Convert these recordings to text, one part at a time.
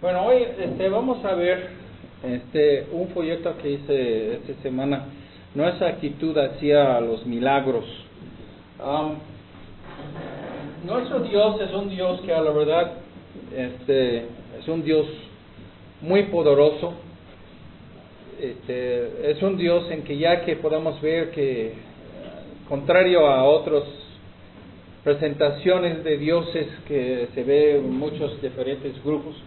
Bueno, hoy vamos a ver un folleto que hice esta semana, nuestra actitud hacia los milagros. Nuestro Dios es un Dios que a la verdad es un Dios muy poderoso. Es un Dios en que ya que podemos ver que, contrario a otras presentaciones de dioses que se ve en muchos diferentes grupos,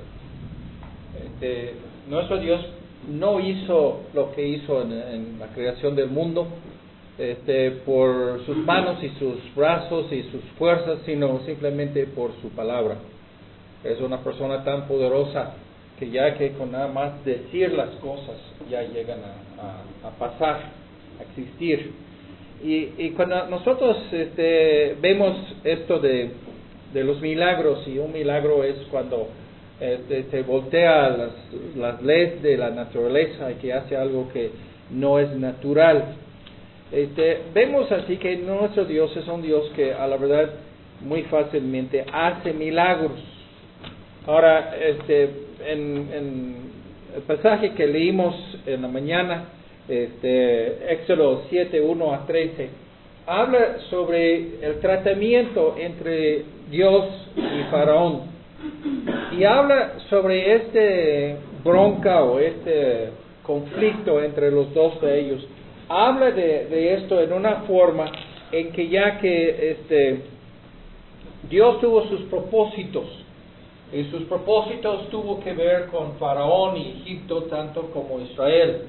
nuestro Dios no hizo lo que hizo en la creación del mundo por sus manos y sus brazos y sus fuerzas, sino simplemente por su palabra. Es una persona tan poderosa que ya que con nada más decir las cosas ya llegan a pasar, a existir. Y cuando nosotros vemos esto de los milagros, y un milagro es cuando se voltea las leyes de la naturaleza y que hace algo que no es natural. Vemos así que nuestro Dios es un Dios que a la verdad muy fácilmente hace milagros. Ahora, en el pasaje que leímos en la mañana, Éxodo 7, 1 a 13, habla sobre el tratamiento entre Dios y Faraón. Y habla sobre bronca o conflicto entre los dos de ellos. Habla de esto en una forma en que ya que Dios tuvo sus propósitos, y sus propósitos tuvo que ver con Faraón y Egipto tanto como Israel.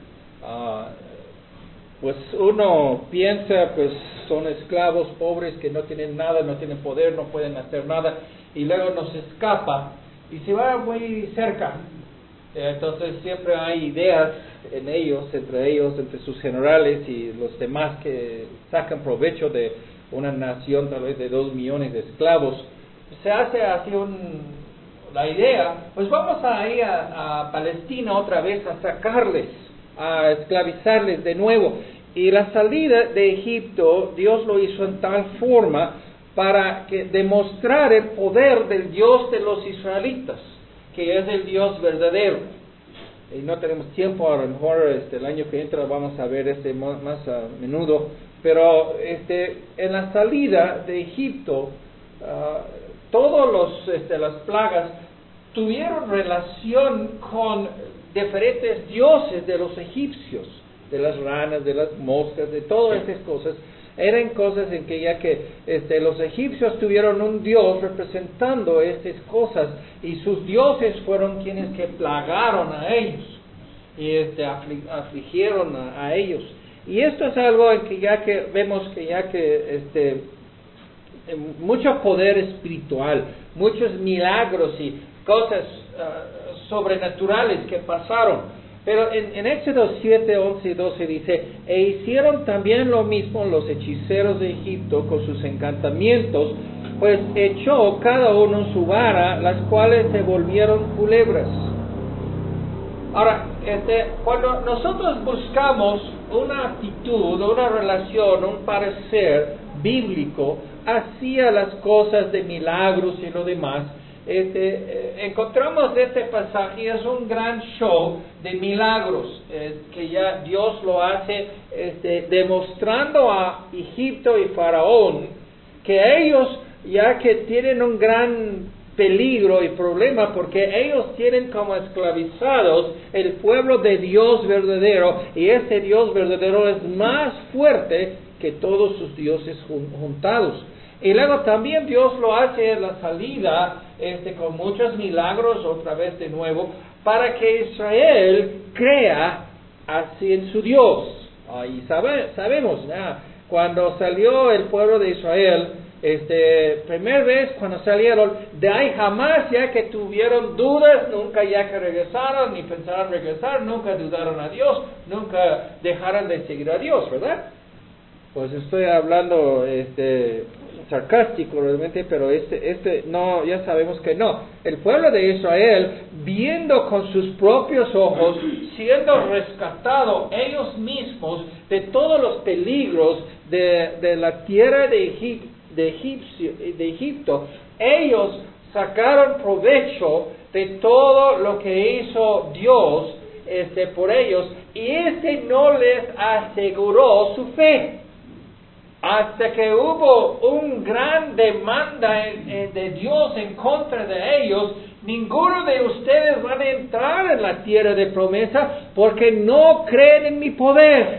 Pues uno piensa, pues son esclavos pobres que no tienen nada, no tienen poder, no pueden hacer nada, y luego nos escapa y se va muy cerca. Entonces siempre hay ideas entre sus generales y los demás que sacan provecho de una nación tal vez de 2 millones de esclavos. Se hace así la idea, pues vamos a ir a Palestina otra vez a sacarles, a esclavizarles de nuevo. Y la salida de Egipto, Dios lo hizo en tal forma para demostrar el poder del Dios de los israelitas, que es el Dios verdadero. Y no tenemos tiempo, a lo mejor el año que entra vamos a ver más a menudo, pero en la salida de Egipto, todas las plagas tuvieron relación con diferentes dioses de los egipcios, de las ranas, de las moscas, de todas estas cosas. Eran cosas en que ya que los egipcios tuvieron un dios representando estas cosas, y sus dioses fueron quienes que plagaron a ellos y afligieron a ellos. Y esto es algo en que ya que vemos que ya que mucho poder espiritual, muchos milagros y cosas sobrenaturales que pasaron. Pero en Éxodo 7, 11 y 12 dice: e hicieron también lo mismo los hechiceros de Egipto con sus encantamientos, pues echó cada uno su vara, las cuales se volvieron culebras. Ahora, cuando nosotros buscamos una actitud, una relación, un parecer bíblico hacia las cosas de milagros y lo demás, encontramos este pasaje. Es un gran show de milagros que ya Dios lo hace demostrando a Egipto y Faraón que ellos ya que tienen un gran peligro y problema, porque ellos tienen como esclavizados el pueblo de Dios verdadero, y ese Dios verdadero es más fuerte que todos sus dioses juntados. Y luego también Dios lo hace en la salida con muchos milagros otra vez de nuevo, para que Israel crea así en su Dios. Y sabemos, cuando salió el pueblo de Israel, primera vez cuando salieron, de ahí jamás ya que tuvieron dudas, nunca ya que regresaron, ni pensaron regresar, nunca dudaron a Dios, nunca dejaron de seguir a Dios, ¿verdad? Pues estoy hablando sarcástico realmente, pero no, ya sabemos que no. El pueblo de Israel, viendo con sus propios ojos, siendo rescatado ellos mismos de todos los peligros de la tierra de Egipto, ellos sacaron provecho de todo lo que hizo Dios por ellos, y no les aseguró su fe. Hasta que hubo un gran demanda de Dios en contra de ellos, ninguno de ustedes van a entrar en la tierra de promesa porque no creen en mi poder.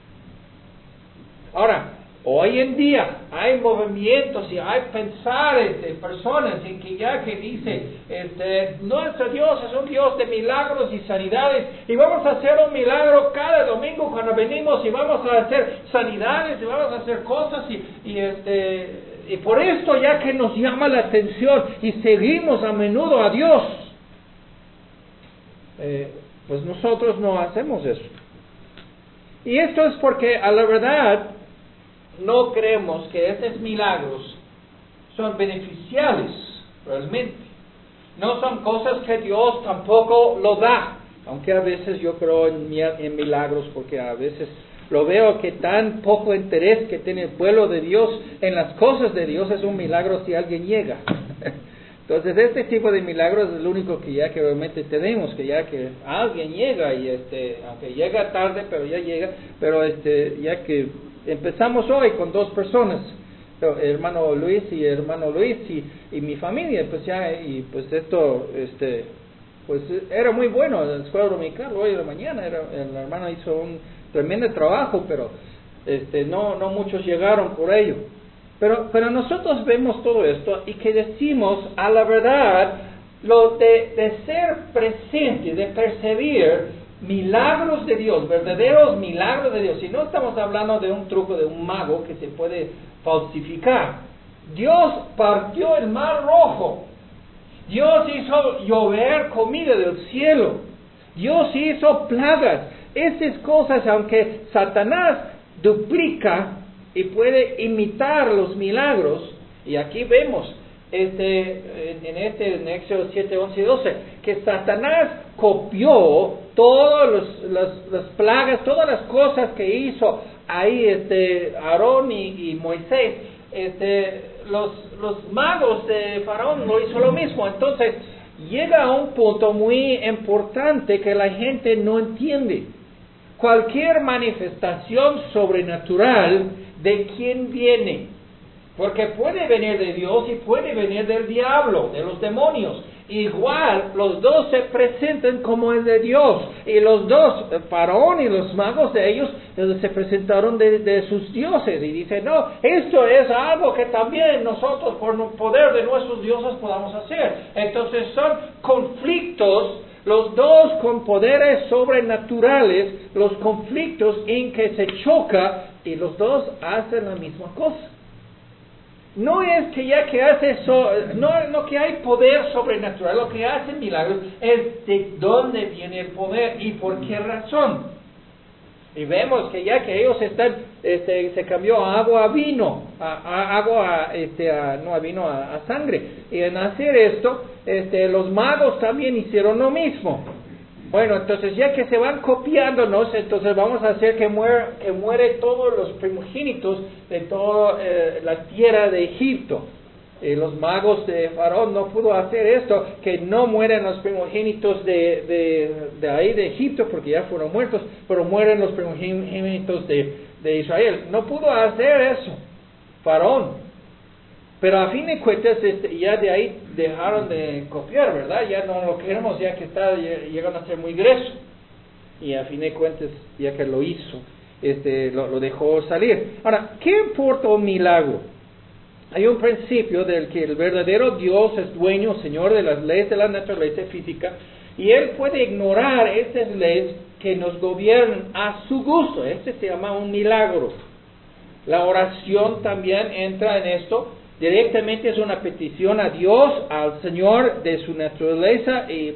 Ahora, hoy en día hay movimientos y hay pensares de personas en que ya que dice, nuestro Dios es un Dios de milagros y sanidades, y vamos a hacer un milagro cada domingo cuando venimos, y vamos a hacer sanidades y vamos a hacer cosas, y por esto ya que nos llama la atención y seguimos a menudo a Dios, pues nosotros no hacemos eso. Y esto es porque a la verdad no creemos que estos milagros son beneficiales realmente. No son cosas que Dios tampoco lo da, aunque a veces yo creo en milagros, porque a veces lo veo que tan poco interés que tiene el pueblo de Dios en las cosas de Dios es un milagro si alguien llega. Entonces este tipo de milagros es el único que ya que realmente tenemos, que ya que alguien llega y aunque llega tarde, pero ya llega, pero ya que empezamos hoy con 2 personas, hermano Luis y mi familia, pues ya, y pues esto, pues era muy bueno la escuela dominical hoy de la mañana, el hermano hizo un tremendo trabajo, pero no muchos llegaron por ello. Pero nosotros vemos todo esto y que decimos a la verdad lo de ser presente, de percibir milagros de Dios, verdaderos milagros de Dios. Y no estamos hablando de un truco de un mago que se puede falsificar. Dios partió el mar rojo. Dios hizo llover comida del cielo. Dios hizo plagas. Estas cosas, aunque Satanás duplica y puede imitar los milagros, y aquí vemos en Éxodo 7, 11 y 12, que Satanás copió todas las plagas, todas las cosas que hizo ahí Aarón y Moisés. Los magos de Faraón lo hizo lo mismo. Entonces llega a un punto muy importante que la gente no entiende. Cualquier manifestación sobrenatural, ¿de quién viene? Porque puede venir de Dios y puede venir del diablo, de los demonios. Igual, los dos se presentan como el de Dios. Y los dos, Faraón y los magos de ellos, se presentaron de sus dioses. Y dicen, no, esto es algo que también nosotros, por el poder de nuestros dioses, podamos hacer. Entonces son conflictos, los dos con poderes sobrenaturales, los conflictos en que se choca y los dos hacen la misma cosa. No es que ya que hace eso, no que hay poder sobrenatural, lo que hace milagros es de dónde viene el poder y por qué razón. Y vemos que ya que ellos están, se cambió agua a vino, no a vino, a sangre. Y en hacer esto, los magos también hicieron lo mismo. Bueno, entonces ya que se van copiándonos, entonces vamos a hacer que muere todos los primogénitos de toda la tierra de Egipto. Los magos de Faraón no pudo hacer esto, que no mueren los primogénitos de ahí de Egipto, porque ya fueron muertos, pero mueren los primogénitos de Israel. No pudo hacer eso, Faraón. Pero a fin de cuentas, ya de ahí dejaron de copiar, ¿verdad? Ya no lo queremos, ya que llegan a ser muy grueso. Y a fin de cuentas, ya que lo hizo, lo dejó salir. Ahora, ¿qué importa un milagro? Hay un principio del que el verdadero Dios es dueño, Señor de las leyes de la naturaleza física, y Él puede ignorar estas leyes que nos gobiernan a su gusto. Se llama un milagro. La oración también entra en esto. Directamente es una petición a Dios, al Señor, de su naturaleza y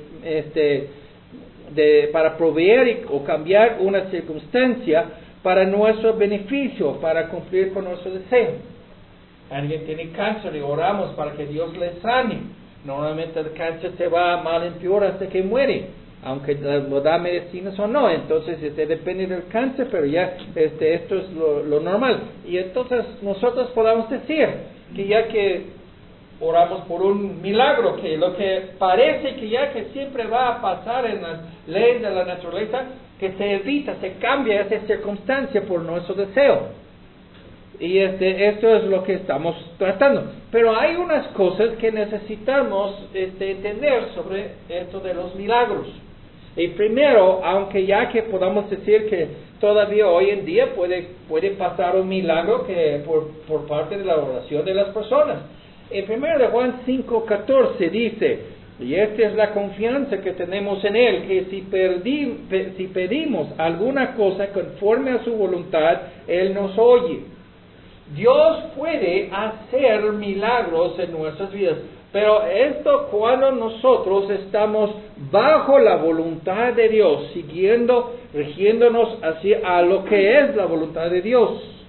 para proveer o cambiar una circunstancia para nuestro beneficio, para cumplir con nuestro deseo. Alguien tiene cáncer y oramos para que Dios le sane. Normalmente el cáncer se va mal en peor hasta que muere, aunque lo da medicinas o no. Entonces depende del cáncer, pero ya esto es lo normal. Y entonces nosotros podamos decir que ya que oramos por un milagro, que lo que parece que ya que siempre va a pasar en las leyes de la naturaleza, que se evita, se cambia esa circunstancia por nuestro deseo. Y esto es lo que estamos tratando. Pero hay unas cosas que necesitamos entender sobre esto de los milagros. Y primero, aunque ya que podamos decir que todavía hoy en día puede pasar un milagro que por parte de la oración de las personas. En 1 de Juan 5:14 dice, y esta es la confianza que tenemos en Él, que si pedimos alguna cosa conforme a su voluntad, Él nos oye. Dios puede hacer milagros en nuestras vidas, pero esto cuando nosotros estamos bajo la voluntad de Dios, rigiéndonos a lo que es la voluntad de Dios.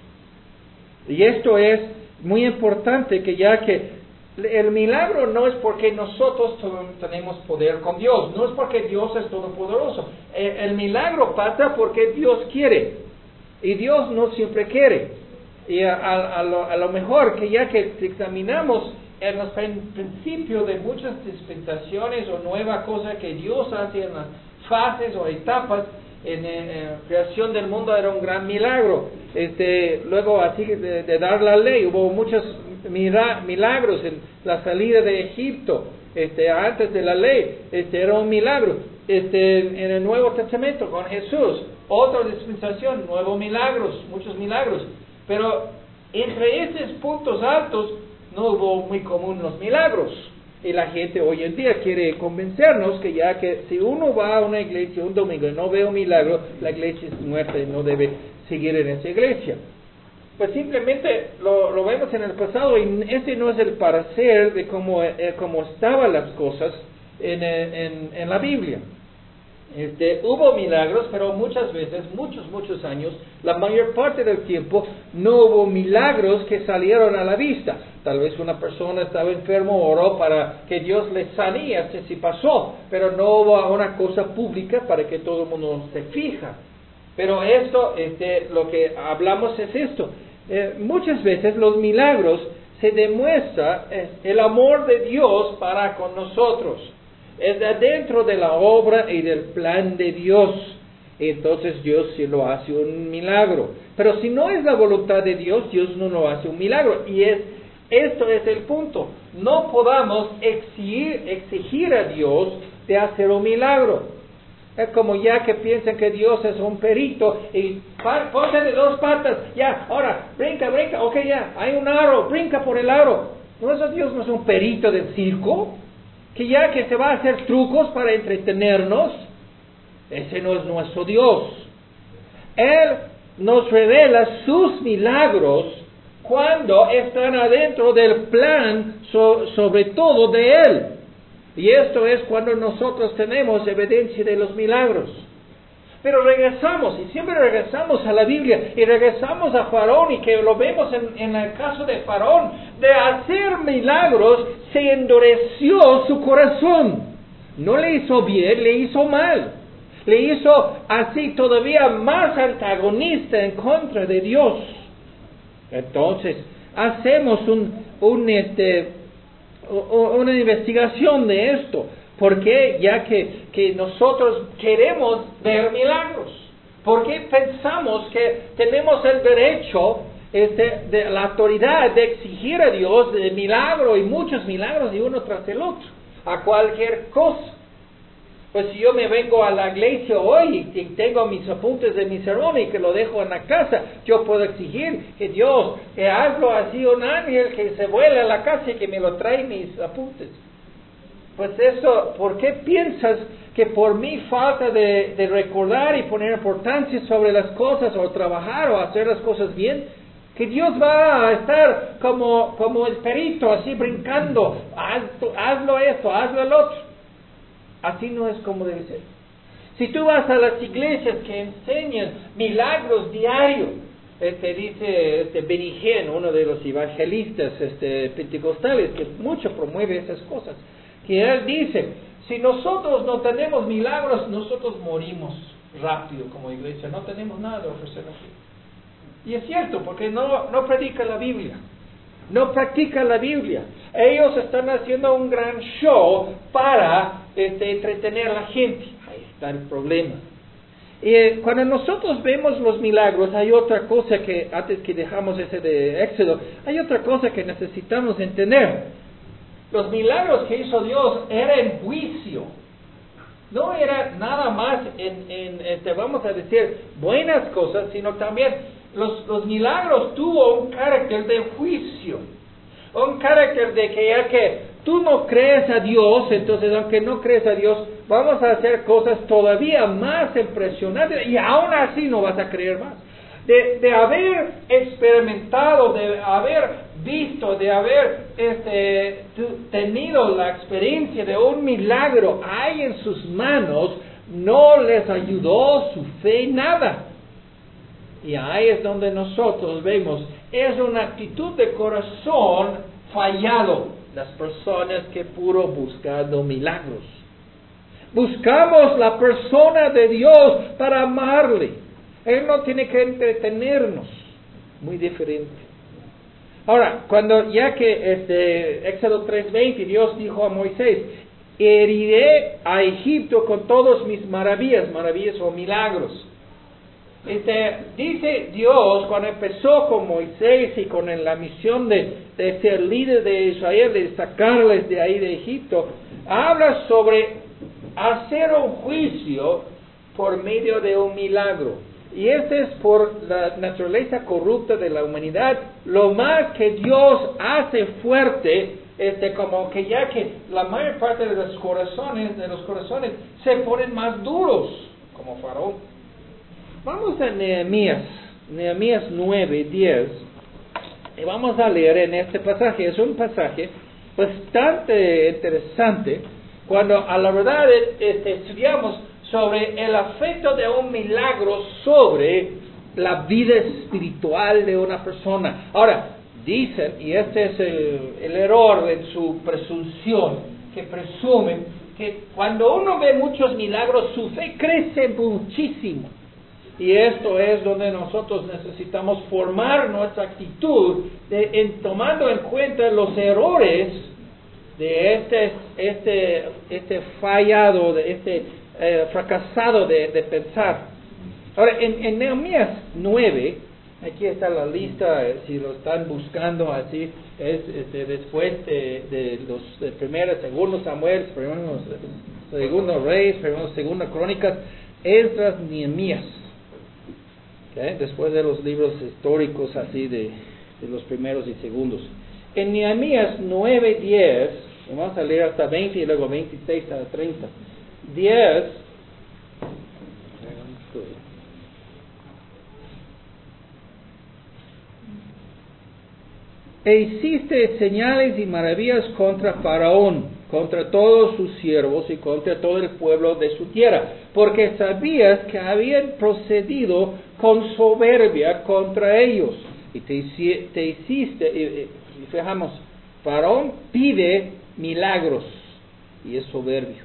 Y esto es muy importante, que ya que el milagro no es porque nosotros tenemos poder con Dios, no es porque Dios es todopoderoso. El milagro pasa porque Dios quiere, y Dios no siempre quiere. Y a lo mejor que ya que examinamos en los principios de muchas dispensaciones o nueva cosa que Dios hace en las fases o etapas en la creación del mundo, era un gran milagro. Luego así de dar la ley, hubo muchos milagros en la salida de Egipto, antes de la ley, era un milagro. En el Nuevo Testamento con Jesús, otra dispensación, nuevos milagros, muchos milagros. Pero entre esos puntos altos no hubo muy común los milagros. Y la gente hoy en día quiere convencernos que ya que si uno va a una iglesia un domingo y no ve un milagro, la iglesia es muerta y no debe seguir en esa iglesia. Pues simplemente lo vemos en el pasado, y ese no es el parecer de cómo estaban las cosas en la Biblia. Hubo milagros, pero muchas veces, muchos años, la mayor parte del tiempo, no hubo milagros que salieron a la vista. Tal vez una persona estaba enfermo, oró para que Dios le sanía, si pasó, pero no hubo una cosa pública para que todo el mundo se fija. Pero esto, lo que hablamos es esto. Muchas veces los milagros se demuestra el amor de Dios para con nosotros. Es dentro de la obra y del plan de Dios. Entonces Dios sí lo hace un milagro. Pero si no es la voluntad de Dios, Dios no lo hace un milagro. Y esto es el punto. No podamos exigir a Dios de hacer un milagro. Es como ya que piensan que Dios es un perito y ponte de 2 patas, ya, ahora, brinca, ok, ya, hay un aro, brinca por el aro. ¿No es Dios no es un perito del circo? Que ya que se va a hacer trucos para entretenernos. Ese no es nuestro Dios. Él nos revela sus milagros cuando están adentro del plan, sobre todo de Él. Y esto es cuando nosotros tenemos evidencia de los milagros. Pero regresamos, y siempre regresamos a la Biblia, y regresamos a Faraón, y que lo vemos en el caso de Faraón. De hacer milagros, se endureció su corazón. No le hizo bien, le hizo mal. Le hizo así todavía más antagonista en contra de Dios. Entonces, hacemos una investigación de esto. Porque ya que nosotros queremos ver milagros, porque pensamos que tenemos el derecho, de la autoridad de exigir a Dios de milagro y muchos milagros y uno tras el otro, a cualquier cosa. Pues si yo me vengo a la iglesia hoy y tengo mis apuntes de mi sermón y que lo dejo en la casa, yo puedo exigir que Dios, que hazlo así un ángel que se vuele a la casa y que me lo trae mis apuntes. Pues eso, ¿por qué piensas que por mi falta de recordar y poner importancia sobre las cosas, o trabajar o hacer las cosas bien, que Dios va a estar como el perito, así brincando, hazlo esto, hazlo el otro? Así no es como debe ser. Si tú vas a las iglesias que enseñan milagros diarios, dice Benny Hinn, uno de los evangelistas pentecostales, que mucho promueve esas cosas, que él dice, si nosotros no tenemos milagros, nosotros morimos rápido como iglesia, no tenemos nada de ofrecer aquí. Y es cierto, porque no predica la Biblia. no practican la Biblia. Ellos están haciendo un gran show para entretener a la gente. Ahí está el problema. Y cuando nosotros vemos los milagros, hay otra cosa que, antes que dejamos ese de Éxodo, hay otra cosa que necesitamos entender. Los milagros que hizo Dios eran en juicio. No era nada más vamos a decir, buenas cosas, sino también los milagros tuvo un carácter de juicio. Un carácter de que ya que tú no crees a Dios, entonces aunque no crees a Dios, vamos a hacer cosas todavía más impresionantes y aún así no vas a creer más. De haber experimentado, de haber visto, de haber tenido la experiencia de un milagro ahí en sus manos, no les ayudó su fe nada. Y ahí es donde nosotros vemos, es una actitud de corazón fallado. Las personas que puro buscando milagros. Buscamos la persona de Dios para amarle. Él no tiene que entretenernos. Muy diferente. Ahora, cuando ya que Éxodo 3:20, Dios dijo a Moisés, heriré a Egipto con todas mis maravillas o milagros. Dice Dios, cuando empezó con Moisés y con la misión de ser líder de Israel, de sacarles de ahí de Egipto, habla sobre hacer un juicio por medio de un milagro. Y este es por la naturaleza corrupta de la humanidad. Lo más que Dios hace fuerte, como que ya que la mayor parte de los corazones se ponen más duros, como Faraón. Vamos a Nehemías 9:10, y vamos a leer en este pasaje. Es un pasaje bastante interesante, cuando a la verdad estudiamos sobre el efecto de un milagro sobre la vida espiritual de una persona. Ahora, dicen, y este es el error en su presunción, que presumen que cuando uno ve muchos milagros, su fe crece muchísimo. Y esto es donde nosotros necesitamos formar nuestra actitud tomando en cuenta los errores de fallado, de fracasado de pensar. Ahora, en Nehemías 9, aquí está la lista, si lo están buscando así, es después de los primeros, segundo Samuel, segundo Reyes, segunda Crónicas, Esdras, Nehemías. ¿Okay? Después de los libros históricos así de los primeros y segundos. En Nehemías 9:10, vamos a leer hasta 20 y luego 26 a 30. 10. E hiciste señales y maravillas contra Faraón, contra todos sus siervos y contra todo el pueblo de su tierra, porque sabías que habían procedido con soberbia contra ellos. Y te hiciste, y fijamos, Faraón pide milagros y es soberbio.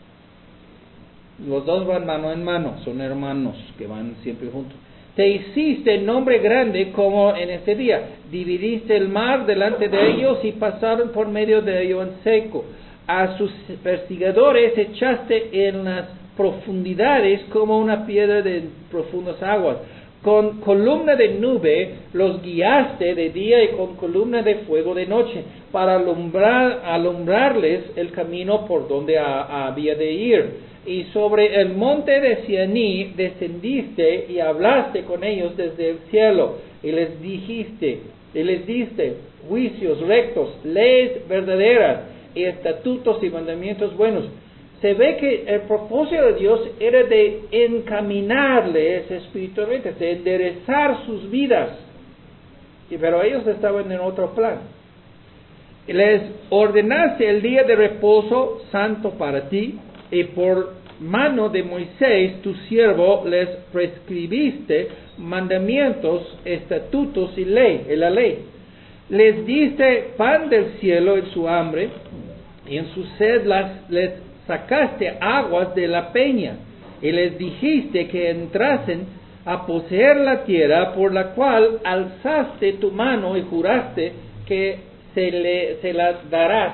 Los dos van mano en mano, son hermanos que van siempre juntos. Te hiciste nombre grande como en este día. Dividiste el mar delante de ellos y pasaron por medio de ello en seco. A sus perseguidores echaste en las profundidades como una piedra de profundas aguas. Con columna de nube los guiaste de día y con columna de fuego de noche, para alumbrarles el camino por donde había de ir. Y sobre el monte de Sinaí descendiste y hablaste con ellos desde el cielo, y les diste juicios rectos, leyes verdaderas, y estatutos y mandamientos buenos. Se ve que el propósito de Dios era de encaminarles espiritualmente, de enderezar sus vidas. Pero ellos estaban en otro plan. Les ordenaste el día de reposo santo para ti, y por mano de Moisés, tu siervo, les prescribiste mandamientos, estatutos y la ley. Les diste pan del cielo en su hambre, y en su sed les sacaste aguas de la peña, y les dijiste que entrasen a poseer la tierra por la cual alzaste tu mano y juraste que se la darás.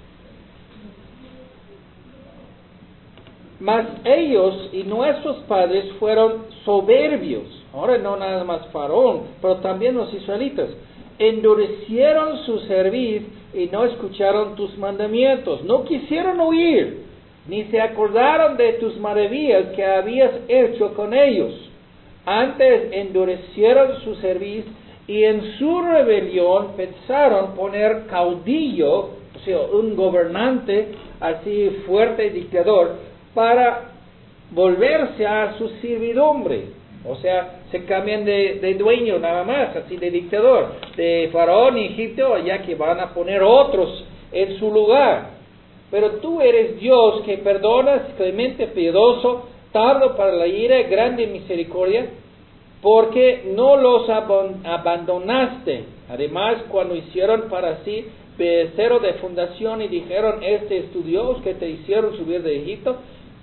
Mas ellos y nuestros padres fueron soberbios. Ahora no nada más Faraón, pero también los israelitas. Endurecieron su cerviz y no escucharon tus mandamientos. No quisieron oír, ni se acordaron de tus maravillas que habías hecho con ellos. Antes endurecieron su cerviz y en su rebelión pensaron poner caudillo, o sea, un gobernante así fuerte, dictador, para volverse a su servidumbre. O sea, se cambian de dueño nada más, así de dictador, de Faraón y Egipto, ya que van a poner otros en su lugar. Pero tú eres Dios que perdonas, clemente, piadoso, tardo para la ira, grande misericordia, porque no los abandonaste. Además, cuando hicieron para sí becerro de fundación y dijeron, este es tu Dios que te hicieron subir de Egipto,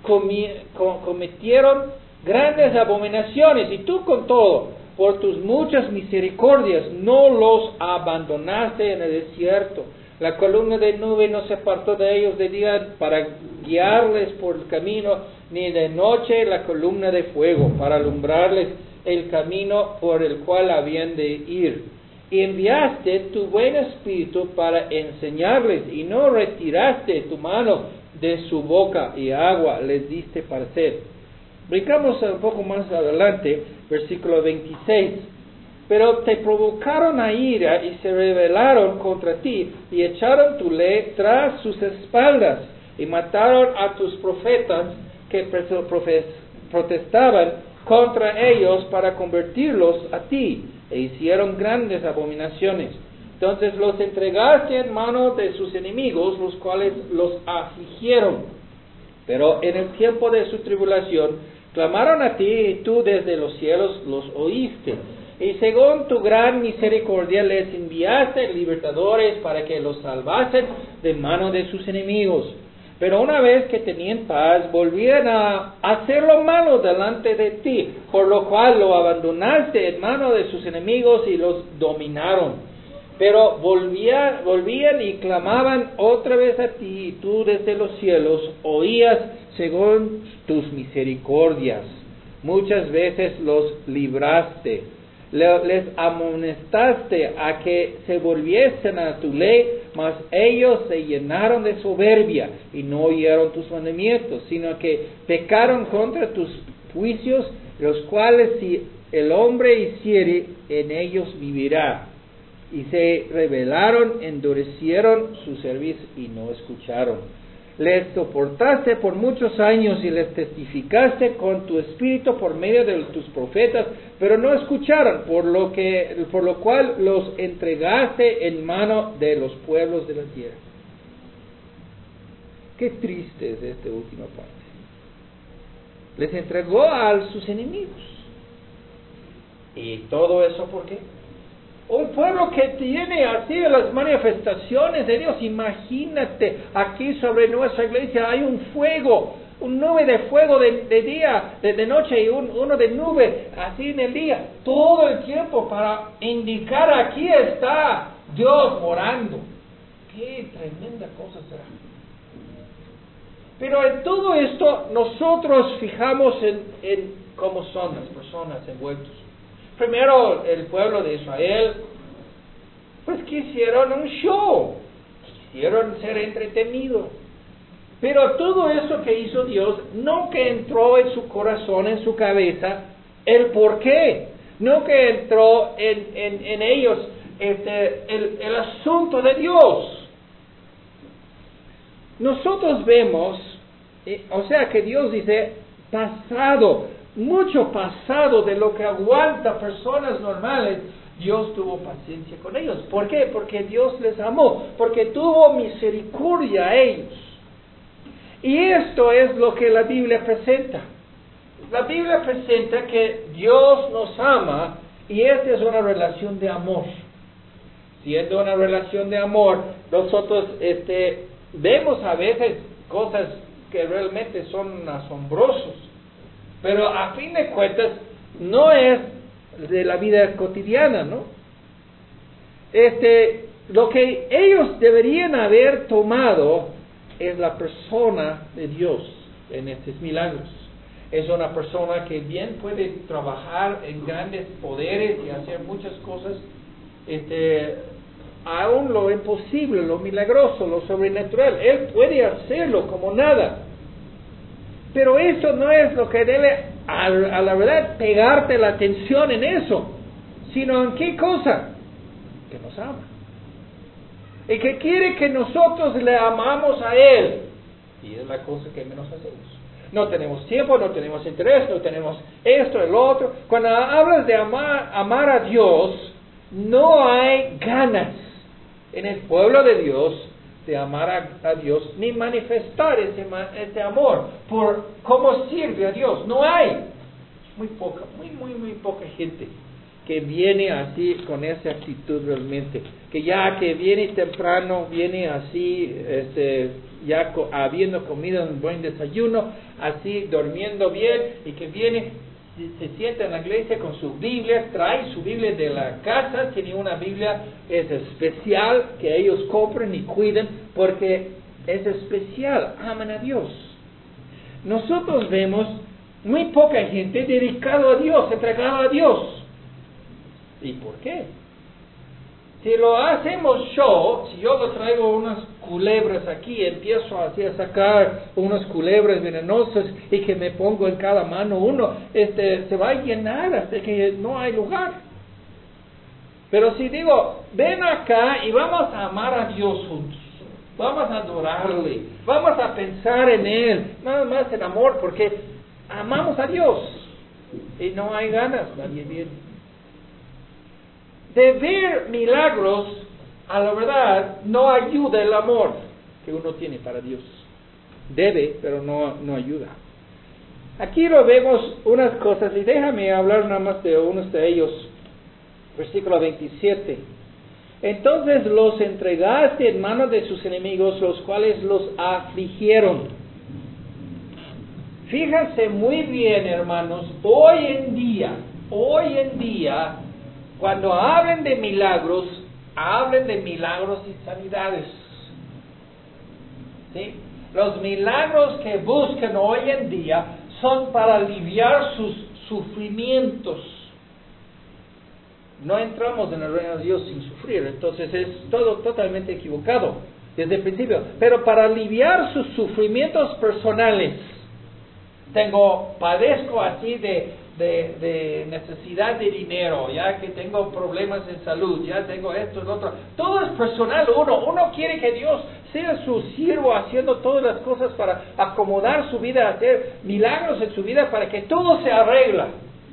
cometieron grandes abominaciones, y tú con todo, por tus muchas misericordias, no los abandonaste en el desierto. La columna de nube no se apartó de ellos de día para guiarles por el camino, ni de noche la columna de fuego para alumbrarles el camino por el cual habían de ir. Y enviaste tu buen espíritu para enseñarles, y no retiraste tu mano de su boca, y agua les diste para sed. Brincamos un poco más adelante, versículo 26. Pero te provocaron a ira y se rebelaron contra ti y echaron tu ley tras sus espaldas y mataron a tus profetas que protestaban contra ellos para convertirlos a ti e hicieron grandes abominaciones. Entonces los entregaste en manos de sus enemigos, los cuales los afligieron. Pero en el tiempo de su tribulación clamaron a ti y tú desde los cielos los oíste. Y según tu gran misericordia les enviaste libertadores para que los salvasen de mano de sus enemigos. Pero una vez que tenían paz, volvían a hacer lo malo delante de ti, por lo cual lo abandonaste en mano de sus enemigos y los dominaron. Pero volvían y clamaban otra vez a ti, y tú desde los cielos oías según tus misericordias. Muchas veces los libraste, les amonestaste a que se volviesen a tu ley, mas ellos se llenaron de soberbia y no oyeron tus mandamientos, sino que pecaron contra tus juicios, los cuales si el hombre hiciere, en ellos vivirá. Y se rebelaron, endurecieron su cerviz y no escucharon. Les soportaste por muchos años y les testificaste con tu espíritu por medio de tus profetas, pero no escucharon, por lo cual los entregaste en mano de los pueblos de la tierra. Qué triste es esta última parte. Les entregó a sus enemigos. ¿Y todo eso por qué? Un pueblo que tiene así las manifestaciones de Dios. Imagínate, aquí sobre nuestra iglesia hay un fuego, un nube de fuego de día, de noche, y uno de nube así en el día, todo el tiempo para indicar aquí está Dios morando. Qué tremenda cosa será. Pero en todo esto nosotros fijamos en cómo son las personas envueltas. Primero, el pueblo de Israel, pues quisieron un show, quisieron ser entretenidos. Pero todo eso que hizo Dios, no que entró en su corazón, en su cabeza, el por qué. No que entró en ellos el asunto de Dios. Nosotros vemos, o sea que Dios dice, pasado, mucho pasado de lo que aguanta personas normales, Dios tuvo paciencia con ellos. ¿Por qué? Porque Dios les amó, porque tuvo misericordia a ellos. Y esto es lo que la Biblia presenta. La Biblia presenta que Dios nos ama y esta es una relación de amor. Siendo una relación de amor, nosotros vemos a veces cosas que realmente son asombrosos. Pero a fin de cuentas, no es de la vida cotidiana, ¿no? lo que ellos deberían haber tomado es la persona de Dios en estos milagros. Es una persona que bien puede trabajar en grandes poderes y hacer muchas cosas, aún lo imposible, lo milagroso, lo sobrenatural. Él puede hacerlo como nada. Pero eso no es lo que debe, a la verdad, pegarte la atención en eso, sino en qué cosa, que nos ama. Y que quiere que nosotros le amamos a Él. Y es la cosa que menos hacemos. No tenemos tiempo, no tenemos interés, no tenemos esto, el otro. Cuando hablas de amar a Dios, no hay ganas en el pueblo de Dios de amar a Dios, ni manifestar ese amor por cómo sirve a Dios. No hay. Muy poca gente que viene así, con esa actitud realmente. Que que viene temprano, viene así, habiendo comido un buen desayuno, así durmiendo bien, y que viene, se sienta en la iglesia con su Biblia, trae su Biblia de la casa, tiene una Biblia especial que ellos compran y cuidan porque es especial, aman a Dios. Nosotros vemos muy poca gente dedicada a Dios, entregada a Dios. ¿Y por qué? Si lo hacemos si yo lo traigo unas culebras aquí, empiezo así a sacar unas culebras venenosas y que me pongo en cada mano uno, se va a llenar hasta que no hay lugar. Pero si digo, ven acá y vamos a amar a Dios juntos, vamos a adorarle, vamos a pensar en Él, nada más en amor, porque amamos a Dios y no hay ganas, nadie viene. De ver milagros, a la verdad, no ayuda el amor que uno tiene para Dios. Debe, pero no ayuda. Aquí lo vemos unas cosas, y déjame hablar nada más de unos de ellos. Versículo 27. Entonces los entregaste en manos de sus enemigos, los cuales los afligieron. Fíjense muy bien, hermanos, hoy en día, cuando hablen de milagros, hablen de milagros y sanidades. ¿Sí? Los milagros que buscan hoy en día son para aliviar sus sufrimientos. No entramos en el reino de Dios sin sufrir, entonces es todo totalmente equivocado desde el principio. Pero para aliviar sus sufrimientos personales, padezco así de necesidad de dinero, ya que tengo problemas de salud, ya tengo esto, lo otro. Todo es personal. Uno quiere que Dios sea su siervo haciendo todas las cosas para acomodar su vida, hacer milagros en su vida para que todo se arregla.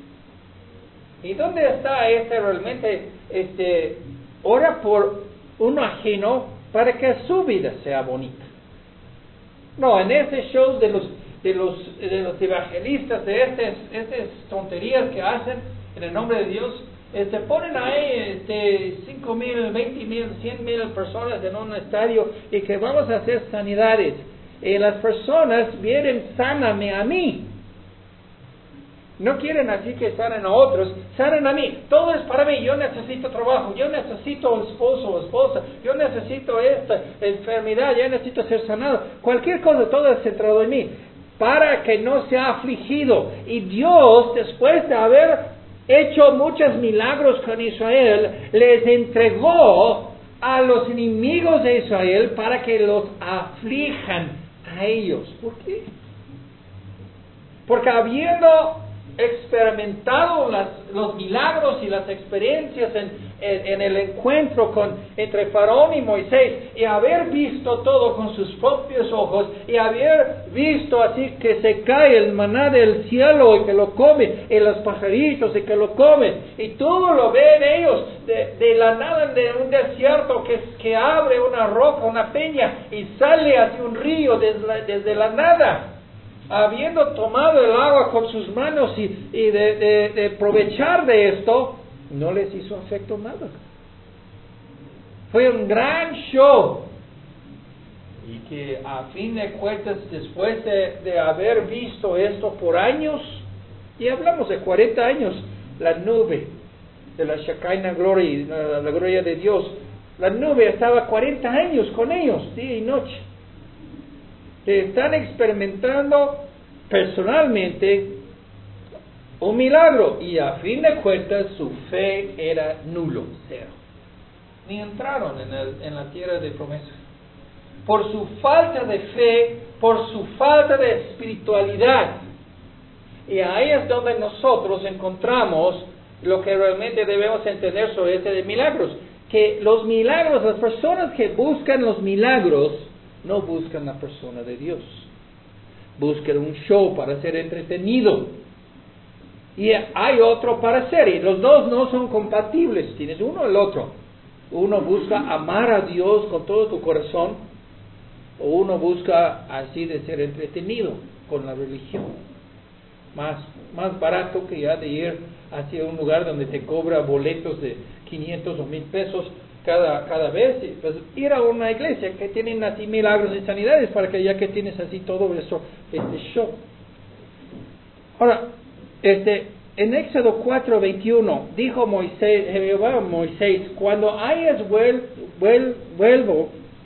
¿Y dónde está realmente? Ora por uno ajeno para que su vida sea bonita. No, en ese show de los evangelistas, de estas tonterías que hacen en el nombre de Dios, ponen ahí 5,000, 20,000, 100,000 personas en un estadio y que vamos a hacer sanidades. Y las personas vienen, sáname a mí. No quieren así que sanen a otros, sanen a mí. Todo es para mí. Yo necesito trabajo, yo necesito esposo o esposa, yo necesito esta enfermedad, yo necesito ser sanado. Cualquier cosa, todo es centrado en mí, para que no sea afligido. Y Dios, después de haber hecho muchos milagros con Israel, les entregó a los enemigos de Israel para que los aflijan a ellos. ¿Por qué? Porque habiendo experimentado los milagros y las experiencias en el encuentro entre Faraón y Moisés, y haber visto todo con sus propios ojos, y haber visto así que se cae el maná del cielo y que lo comen, y los pajaritos y que lo comen, y todo lo ven ellos de la nada, de un desierto que abre una roca, una peña, y sale hacia un río desde la nada. Habiendo tomado el agua con sus manos y de aprovechar de esto, no les hizo efecto nada. Fue un gran show. Y que a fin de cuentas, después de haber visto esto por años, y hablamos de 40 años, la nube de la Shekinah Glory, la gloria de Dios, la nube estaba 40 años con ellos, día y noche. Están experimentando personalmente un milagro, y a fin de cuentas su fe era nulo, cero. Ni entraron en la tierra de promesa. Por su falta de fe, por su falta de espiritualidad. Y ahí es donde nosotros encontramos lo que realmente debemos entender sobre este de milagros. Que los milagros, las personas que buscan los milagros, no buscan la persona de Dios. Buscan un show para ser entretenido. Y hay otro para hacer, y los dos no son compatibles, tienes uno o el otro. Uno busca amar a Dios con todo tu corazón, o uno busca así de ser entretenido con la religión. Más barato que ya de ir hacia un lugar donde te cobra boletos de 500 o 1000 pesos cada vez, y pues ir a una iglesia que tienen así milagros y sanidades, para que ya que tienes así todo eso, show. Ahora, en Éxodo 4:21, dijo Jehová a Moisés, cuando hayas vuelto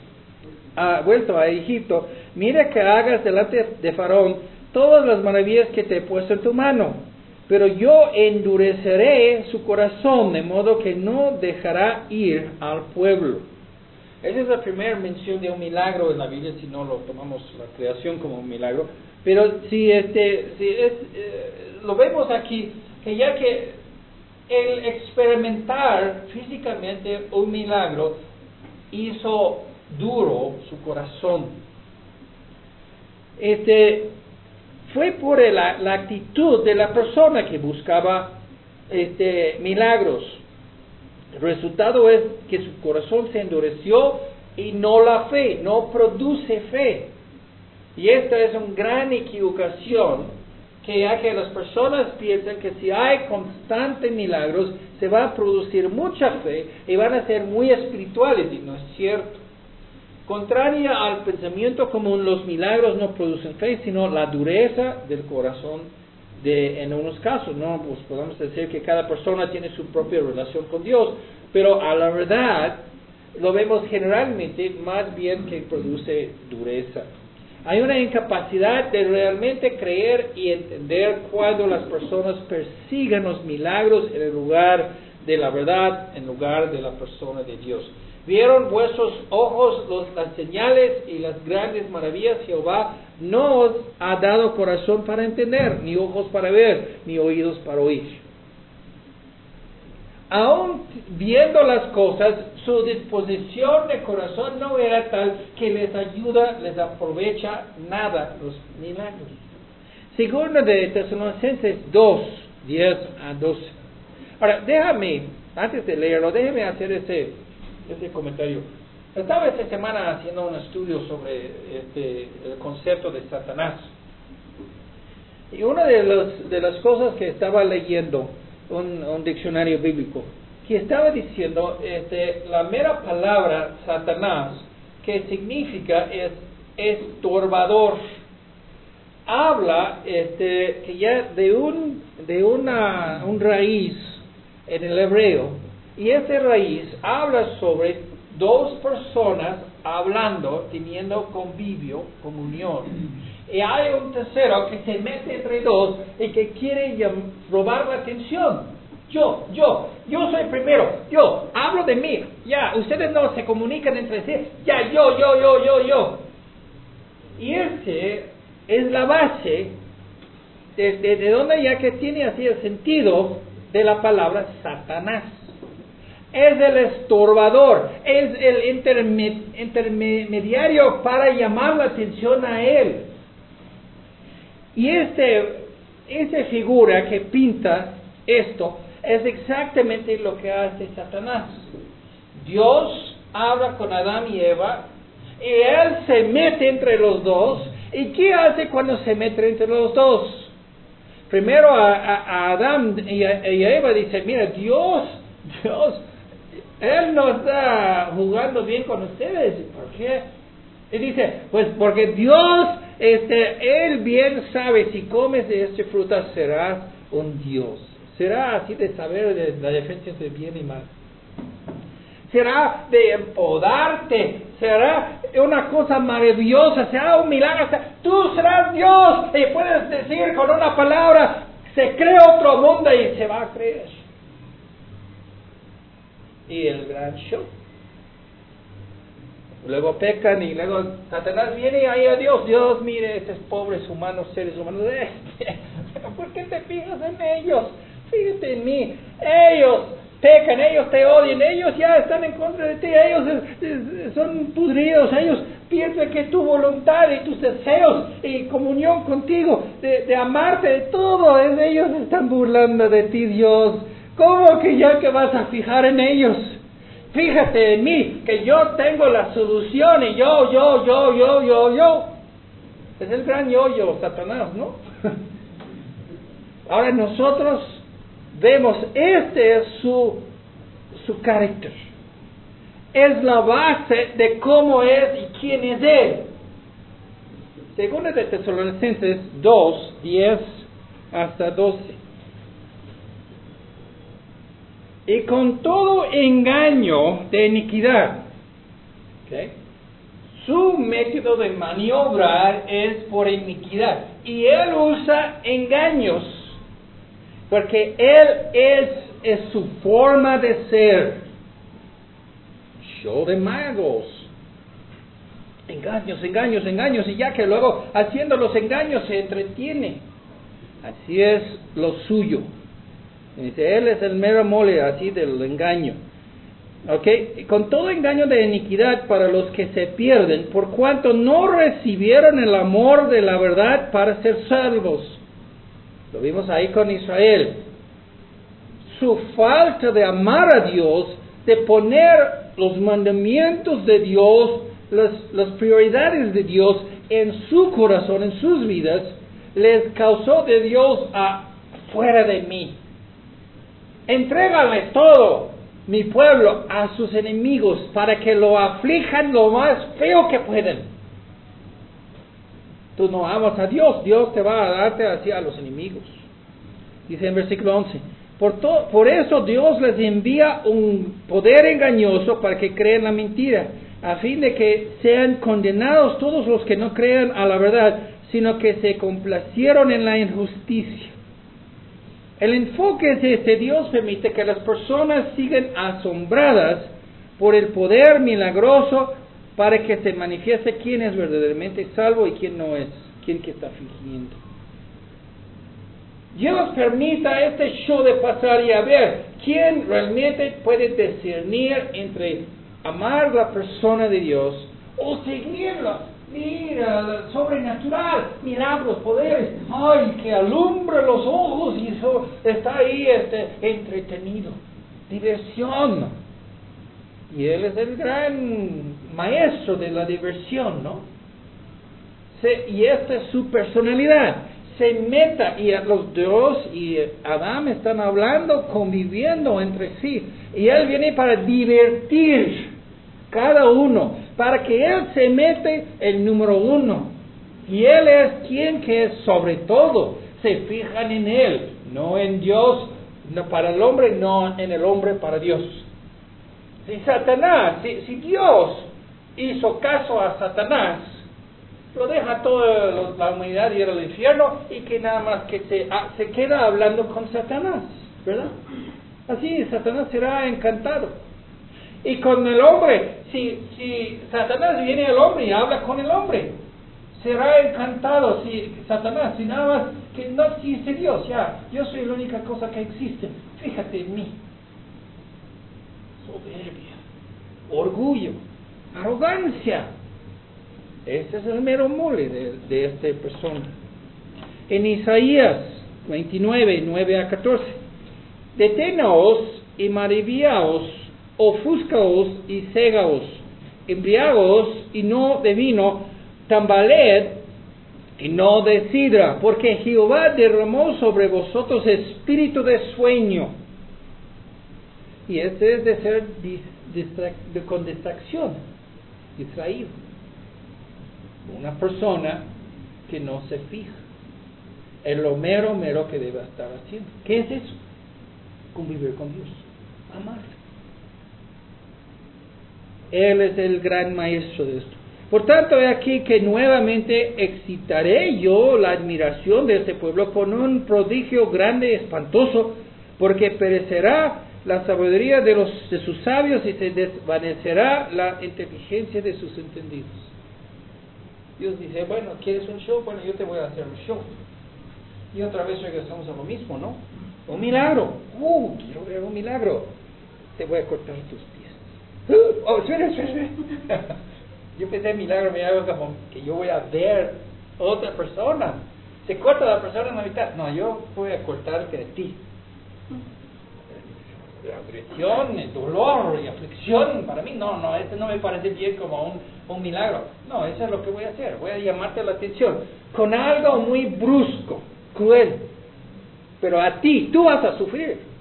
a Egipto, mira que hagas delante de Faraón todas las maravillas que te he puesto en tu mano, pero yo endureceré su corazón, de modo que no dejará ir al pueblo. Esa es la primera mención de un milagro en la Biblia, si no lo tomamos la creación como un milagro. Pero lo vemos aquí, que ya que el experimentar físicamente un milagro hizo duro su corazón. Fue por la actitud de la persona que buscaba milagros. El resultado es que su corazón se endureció, y no la fe, no produce fe. Y esta es una gran equivocación, que las personas piensan que si hay constantes milagros, se va a producir mucha fe y van a ser muy espirituales, y no es cierto. Contraria al pensamiento común, los milagros no producen fe, sino la dureza del corazón en unos casos. No, pues podemos decir que cada persona tiene su propia relación con Dios, pero a la verdad lo vemos generalmente más bien que produce dureza. Hay una incapacidad de realmente creer y entender cuando las personas persigan los milagros en el lugar de la verdad, en lugar de la persona de Dios. ¿Vieron vuestros ojos las señales y las grandes maravillas? Jehová no os ha dado corazón para entender, ni ojos para ver, ni oídos para oír. Aún viendo las cosas, su disposición de corazón no era tal que les aprovecha nada los milagros. Segundo de Tesalonicenses 2, 10 a 12. Ahora, antes de leerlo, déjeme hacer ese comentario. Estaba esta semana haciendo un estudio sobre el concepto de Satanás. Y una de las cosas que estaba leyendo, un diccionario bíblico, que estaba diciendo la mera palabra Satanás, que significa es estorbador. Habla que ya de un raíz en el hebreo, y esa raíz habla sobre dos personas hablando, teniendo convivio, comunión. Y hay un tercero que se mete entre dos y que quiere robar la atención. Yo soy primero, yo hablo de mí, ya, ustedes no se comunican entre sí, ya, yo. Y es la base de donde ya que tiene así el sentido de la palabra Satanás. Es el estorbador, es el intermediario para llamar la atención a él. Y esa figura que pinta esto es exactamente lo que hace Satanás. Dios habla con Adán y Eva, y él se mete entre los dos. ¿Y qué hace cuando se mete entre los dos? Primero a Adán y a Eva dice, mira, Dios, él no está jugando bien con ustedes. ¿Por qué? Y dice, pues porque Dios, él bien sabe, si comes de esta fruta serás un Dios. Será así de saber de la diferencia entre bien y mal. será de empodarte, será una cosa maravillosa, será un milagro. Tú serás Dios y puedes decir con una palabra, se crea otro mundo y se va a creer. Y el gran show. Luego pecan y luego Satanás viene ahí a Dios. Dios, mire, estos pobres humanos, seres humanos. ¿Por qué te fijas en ellos? Fíjate en mí. Ellos pecan, ellos te odian, ellos ya están en contra de ti, ellos son pudridos, ellos piensan que tu voluntad y tus deseos y comunión contigo, de amarte, de todo, ellos están burlando de ti, Dios. ¿Cómo que ya que vas a fijar en ellos? Fíjate en mí, que yo tengo la solución y yo. Es el gran yo, Satanás, ¿no? Ahora nosotros vemos, este es su carácter. Es la base de cómo es y quién es Él. Segunda de Tesalonicenses 2, 10 hasta 12. Y con todo engaño de iniquidad, ¿okay? Su método de maniobrar es por iniquidad. Y él usa engaños, porque él es su forma de ser. Show de magos. Engaños, y ya que luego haciendo los engaños se entretiene. Así es lo suyo. Dice, él es el mero mole así del engaño. ¿Ok? Con todo engaño de iniquidad para los que se pierden, por cuanto no recibieron el amor de la verdad para ser salvos. Lo vimos ahí con Israel. Su falta de amar a Dios, de poner los mandamientos de Dios, las prioridades de Dios en su corazón, en sus vidas, les causó de Dios a fuera de mí. Entrégale todo, mi pueblo, a sus enemigos para que lo aflijan lo más feo que puedan. Tú no amas a Dios, Dios te va a darte así a los enemigos. Dice en versículo 11, por eso Dios les envía un poder engañoso para que crean la mentira, a fin de que sean condenados todos los que no crean a la verdad, sino que se complacieron en la injusticia. El enfoque es este: Dios permite que las personas sigan asombradas por el poder milagroso para que se manifieste quién es verdaderamente salvo y quién no es, quién que está fingiendo. Dios permita este show de pasar y a ver quién realmente puede discernir entre amar la persona de Dios o seguirla. Mira, sobrenatural, milagros, poderes, ay, que alumbra los ojos y eso está ahí entretenido, diversión. Y Él es el gran maestro de la diversión, ¿no? Y esta es su personalidad. Se meta, y los Dios y Adán están hablando, conviviendo entre sí, y Él viene para divertir cada uno, para que Él se mete el número uno, y Él es quien que es sobre todo. Se fijan en Él, no en Dios, no para el hombre, no en el hombre para Dios. Si Satanás, si Dios hizo caso a Satanás, lo deja toda la humanidad ir al infierno y que nada más que se queda hablando con Satanás, ¿verdad? Así Satanás será encantado. Y con el hombre, si Satanás viene al hombre y habla con el hombre, será encantado. Si Satanás, si nada más que no existe Dios, ya, yo soy la única cosa que existe, fíjate en mí. Soberbia, orgullo, arrogancia. Este es el mero mole de esta persona. En Isaías 29, 9 a 14. Detenaos y maravillaos, ofuscaos y cegaos, embriagaos y no de vino, tambaleed y no de sidra, porque Jehová derramó sobre vosotros espíritu de sueño. Y este es de ser con distracción, distraído. Una persona que no se fija en lo mero que debe estar haciendo. ¿Qué es eso? Convivir con Dios, amarle. Él es el gran maestro de esto. Por tanto, he aquí que nuevamente excitaré yo la admiración de este pueblo con un prodigio grande y espantoso, porque perecerá la sabiduría de sus sabios y se desvanecerá la inteligencia de sus entendidos. Dios dice, bueno, ¿quieres un show? Bueno, yo te voy a hacer un show. Y otra vez regresamos a lo mismo, ¿no? Un milagro. Quiero ver un milagro. Te voy a cortar tus pies. Espera. Yo pensé milagro, me hago como que yo voy a ver otra persona. Se corta la persona en la mitad. No, yo voy a cortarte de ti. La agresión, el dolor y aflicción, para mí no, esto no me parece bien como un milagro. No, eso es lo que voy a hacer. Voy a llamarte la atención con algo muy brusco, cruel. Pero a ti, tú vas a sufrir.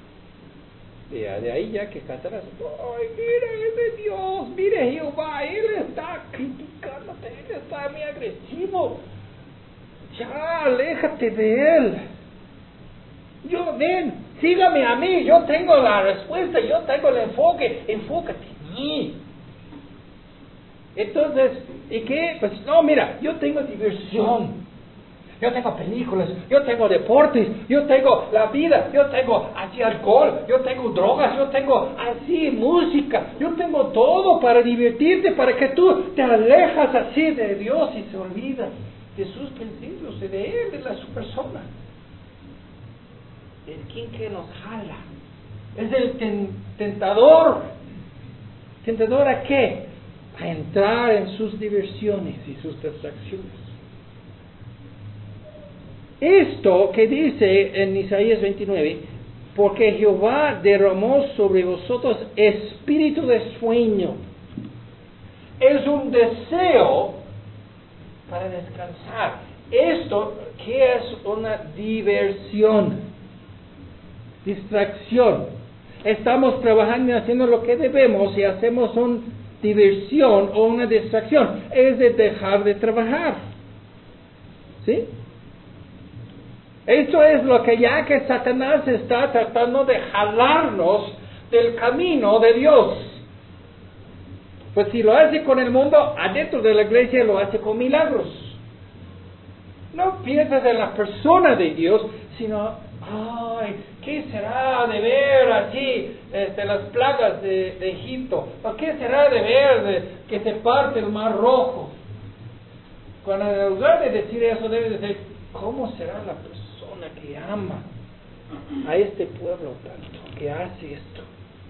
De ahí ya que cantarás, ¡ay, mire, es de Dios! ¡Mire, Jehová! Él está criticándote, Él está muy agresivo. Ya, aléjate de Él. Ven, sígame a mí, yo tengo la respuesta, yo tengo el enfoque. Enfócate en mí. Entonces, ¿y qué? Pues no, mira, yo tengo diversión. Yo tengo películas, yo tengo deportes, yo tengo la vida, yo tengo así alcohol, yo tengo drogas, yo tengo así música, yo tengo todo para divertirte, para que tú te alejas así de Dios y se olvidas de sus principios, de Él, de su persona. El quien que nos jala es el tentador. ¿Tentador a qué? A entrar en sus diversiones y sus distracciones. Esto que dice en Isaías 29, porque Jehová derramó sobre vosotros espíritu de sueño. Es un deseo para descansar. Esto que es una diversión, distracción. Estamos trabajando y haciendo lo que debemos y hacemos una diversión o una distracción. Es de dejar de trabajar. ¿Sí? Esto es lo que ya que Satanás está tratando de jalarnos del camino de Dios. Pues si lo hace con el mundo, adentro de la iglesia lo hace con milagros. No piensas en la persona de Dios, sino, ay, ¿qué será de ver así las plagas de Egipto? ¿O qué será de ver que se parte el mar rojo? Cuando en lugar de decir eso, debes decir, ¿cómo será la persona que ama a este pueblo tanto, que hace esto?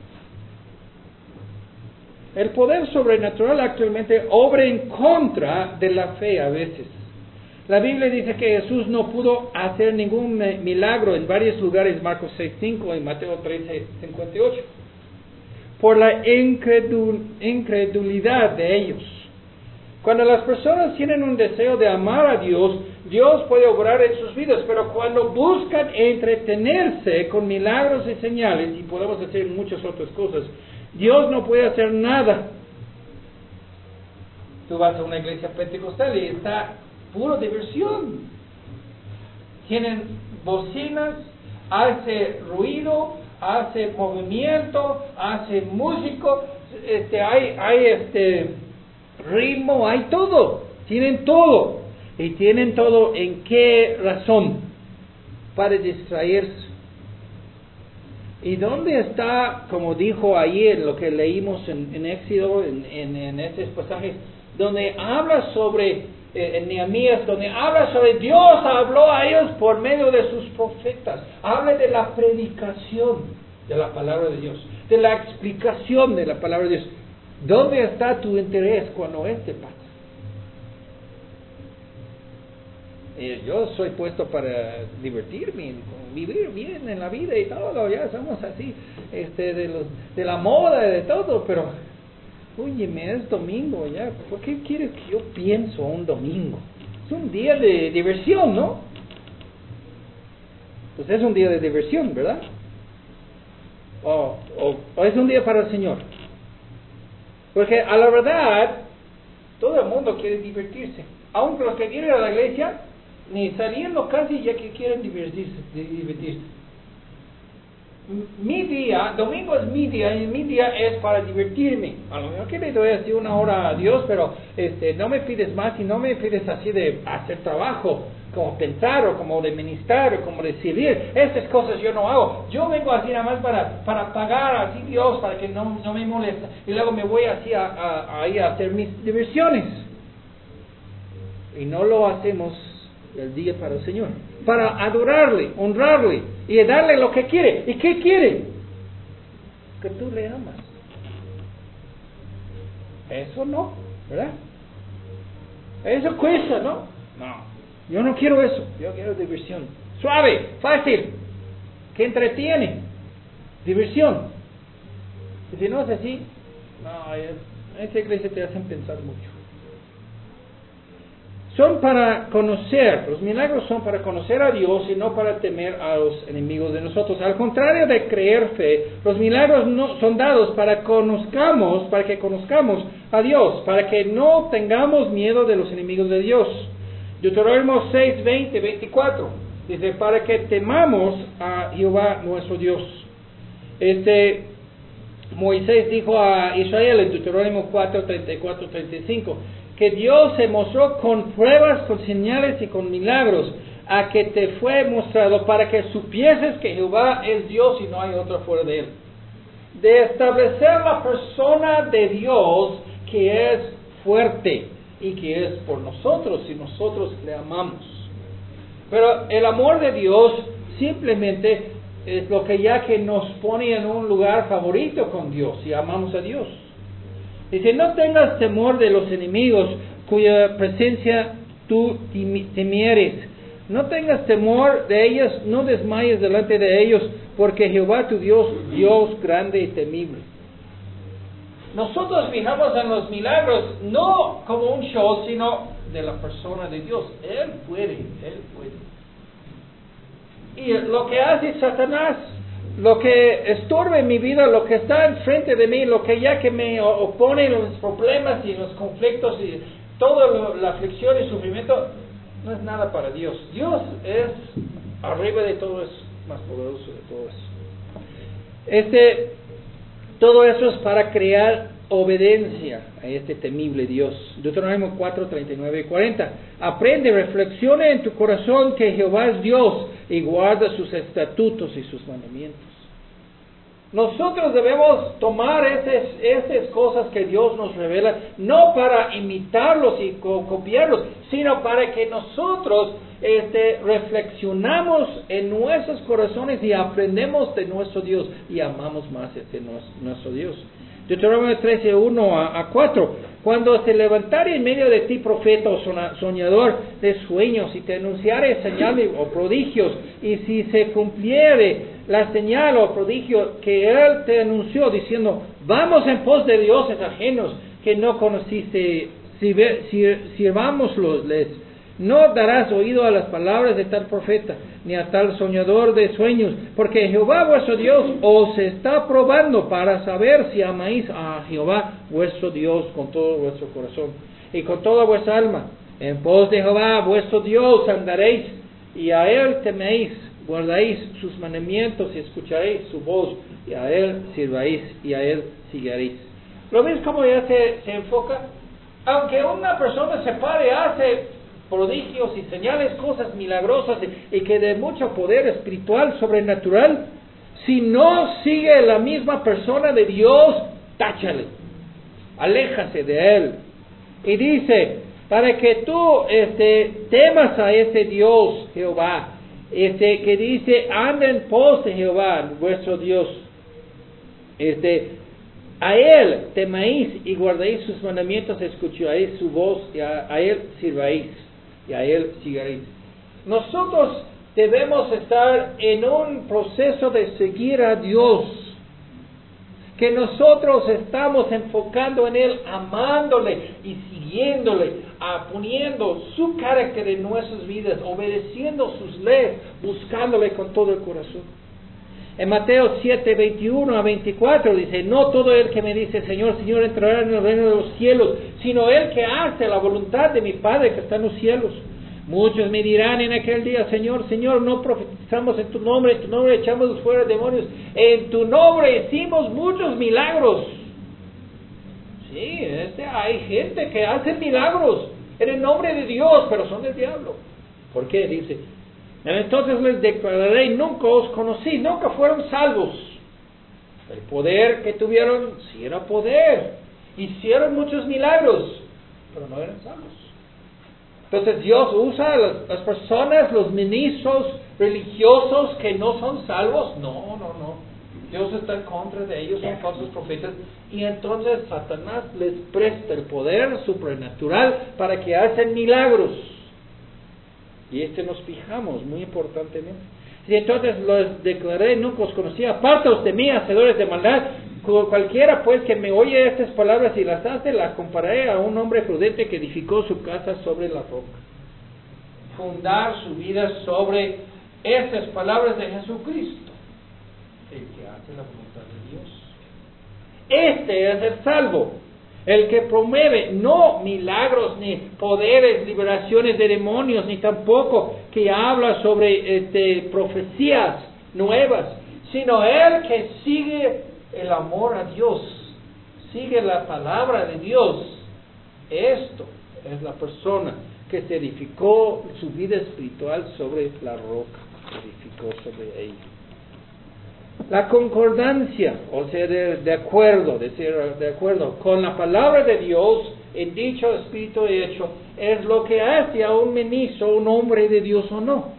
El poder sobrenatural actualmente obra en contra de la fe a veces. La Biblia dice que Jesús no pudo hacer ningún milagro en varios lugares, Marcos 6:5 y Mateo 13:58, por la incredulidad de ellos. Cuando las personas tienen un deseo de amar a Dios, Dios puede obrar en sus vidas, pero cuando buscan entretenerse con milagros y señales, y podemos hacer muchas otras cosas, Dios no puede hacer nada. Tú vas a una iglesia pentecostal y está puro diversión. Tienen bocinas, hace ruido, hace movimiento, hace músico, hay ritmo, hay todo. Tienen todo. Y tienen todo ¿en qué razón? Para distraerse. ¿Y dónde está, como dijo ayer, lo que leímos en Éxodo, en estos pasajes, donde habla sobre, en Nehemías, donde habla sobre Dios, habló a ellos por medio de sus profetas? Habla de la predicación de la palabra de Dios, de la explicación de la palabra de Dios. ¿Dónde está tu interés cuando esto pasa? Yo soy puesto para divertirme, vivir bien en la vida y todo, ya somos así, de la moda y de todo, pero, óyeme, es domingo ya, ¿por qué quieres que yo pienso un domingo? Es un día de diversión, ¿no? Pues es un día de diversión, ¿verdad? O es un día para el Señor. Porque a la verdad, todo el mundo quiere divertirse, aunque los que vienen a la iglesia, ni saliendo casi ya que quieren divertirse. mi día, domingo es mi día, y mi día es para divertirme. A lo mejor que le doy así una hora a Dios, pero no me pides más y no me pides así de hacer trabajo, como pensar o como de ministrar o como de servir. Estas cosas yo no hago. Yo vengo así nada más para pagar así Dios, para que no me moleste. Y luego me voy así ahí a hacer mis diversiones. Y no lo hacemos el día para el Señor, para adorarle, honrarle y darle lo que quiere. ¿Y qué quiere? Que tú le amas. Eso no, ¿verdad? Eso cuesta, ¿no? No, yo no quiero eso. Yo quiero diversión. Suave, fácil, que entretiene. Diversión. Y si no es así, no, en esta iglesia te hacen pensar mucho. Son para conocer, los milagros son para conocer a Dios y no para temer a los enemigos de nosotros. Al contrario de creer fe, los milagros no son dados para que conozcamos a Dios, para que no tengamos miedo de los enemigos de Dios. Deuteronomio 6, 20, 24, dice, para que temamos a Jehová nuestro Dios. Moisés dijo a Israel en Deuteronomio 4, 34, 35, que Dios se mostró con pruebas, con señales y con milagros, a que te fue mostrado para que supieses que Jehová es Dios y no hay otro fuera de Él. De establecer la persona de Dios que es fuerte y que es por nosotros y nosotros le amamos. Pero el amor de Dios simplemente es lo que ya que nos pone en un lugar favorito con Dios y amamos a Dios. Dice, no tengas temor de los enemigos cuya presencia tú temieres. No tengas temor de ellos, no desmayes delante de ellos, porque Jehová tu Dios, Dios grande y temible. Nosotros fijamos en los milagros no como un show, sino de la persona de Dios. Él puede. Y lo que hace Satanás, lo que estorba en mi vida, lo que está enfrente de mí, lo que ya que me opone los problemas y los conflictos y toda la aflicción y sufrimiento, no es nada para Dios. Dios es arriba de todo eso, más poderoso de todo eso. Todo eso es para crear obediencia a este temible Dios. Deuteronomio 4, 39 y 40. Aprende, reflexiona en tu corazón que Jehová es Dios y guarda sus estatutos y sus mandamientos. Nosotros debemos tomar esas cosas que Dios nos revela, no para imitarlos y copiarlos, sino para que nosotros reflexionamos en nuestros corazones y aprendemos de nuestro Dios y amamos más nuestro Dios. Deuteronomio 13, 1 a 4. Cuando se levantare en medio de ti profeta o soñador de sueños y te anunciare señales o prodigios, y si se cumpliere la señal o prodigio que él te anunció diciendo, vamos en pos de dioses ajenos que no conociste, sirvámoslos, no darás oído a las palabras de tal profeta, ni a tal soñador de sueños, porque Jehová vuestro Dios os está probando para saber si amáis a Jehová vuestro Dios con todo vuestro corazón y con toda vuestra alma. En pos de Jehová vuestro Dios andaréis, y a él teméis, guardáis sus mandamientos y escucharéis su voz, y a él sirváis y a él siguiréis. ¿Lo ves cómo ya se enfoca? Aunque una persona se pare, hace prodigios y señales, cosas milagrosas y que de mucho poder espiritual, sobrenatural, si no sigue la misma persona de Dios, táchale, aléjase de él. Y dice, para que tú temas a ese Dios, Jehová, que dice, anda en pos de Jehová, vuestro Dios, a él temáis y guardáis sus mandamientos, escucharéis su voz y a él sirváis y a él sigáis. Nosotros debemos estar en un proceso de seguir a Dios, que nosotros estamos enfocando en él, amándole y siguiéndole, poniendo su carácter en nuestras vidas, obedeciendo sus leyes, buscándole con todo el corazón. En Mateo 7, 21 a 24 dice, no todo el que me dice Señor, Señor entrará en el reino de los cielos, sino el que hace la voluntad de mi Padre que está en los cielos. Muchos me dirán en aquel día, Señor, Señor, no profetizamos en tu nombre echamos fuera demonios, en tu nombre hicimos muchos milagros. Sí, hay gente que hace milagros en el nombre de Dios, pero son del diablo. ¿Por qué? Dice, entonces les declararé, nunca os conocí, nunca fueron salvos. El poder que tuvieron, sí era poder. Hicieron muchos milagros, pero no eran salvos. Entonces Dios usa a las personas, los ministros religiosos que no son salvos. No. Dios está en contra de ellos, son falsos profetas. Y entonces Satanás les presta el poder supernatural para que hacen milagros. Y nos fijamos muy importantemente. Y entonces los declaré, nunca os conocía, apartaos de mí, hacedores de maldad. Cualquiera pues que me oye estas palabras y las hace, las compararé a un hombre prudente que edificó su casa sobre la roca. Fundar su vida sobre estas palabras de Jesucristo, el que hace la voluntad de Dios. Este es el salvo, el que promueve no milagros, ni poderes, liberaciones de demonios, ni tampoco que habla sobre profecías nuevas, sino el que sigue el amor a Dios, sigue la palabra de Dios. Esto es la persona que se edificó su vida espiritual sobre la roca, se edificó sobre ella. La concordancia, o sea, de acuerdo con la palabra de Dios en dicho espíritu hecho, es lo que hace a un ministro, un hombre de Dios o no.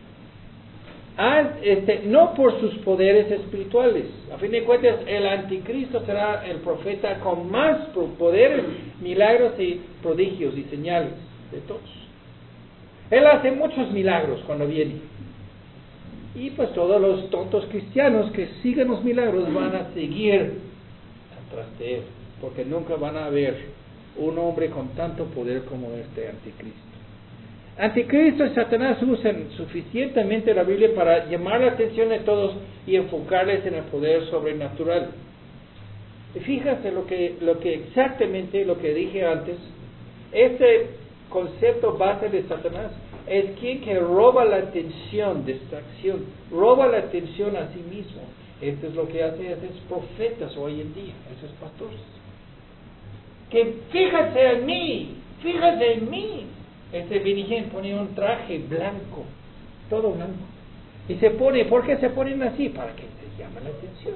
No por sus poderes espirituales. A fin de cuentas, el anticristo será el profeta con más poderes, milagros y prodigios y señales de todos. Él hace muchos milagros cuando viene. Y pues todos los tontos cristianos que siguen los milagros van a seguir atrás de él, porque nunca van a ver un hombre con tanto poder como este anticristo. Anticristo y Satanás usan suficientemente la Biblia para llamar la atención de todos y enfocarles en el poder sobrenatural. Y fíjate lo que exactamente lo que dije antes. Este concepto base de Satanás es quien que roba la atención, distracción, roba la atención a sí mismo. Esto es lo que hacen esos profetas hoy en día, esos pastores. Que fíjate en mí. Virgen ponía un traje blanco, todo blanco. Y se pone, ¿por qué se ponen así? Para que se llame la atención.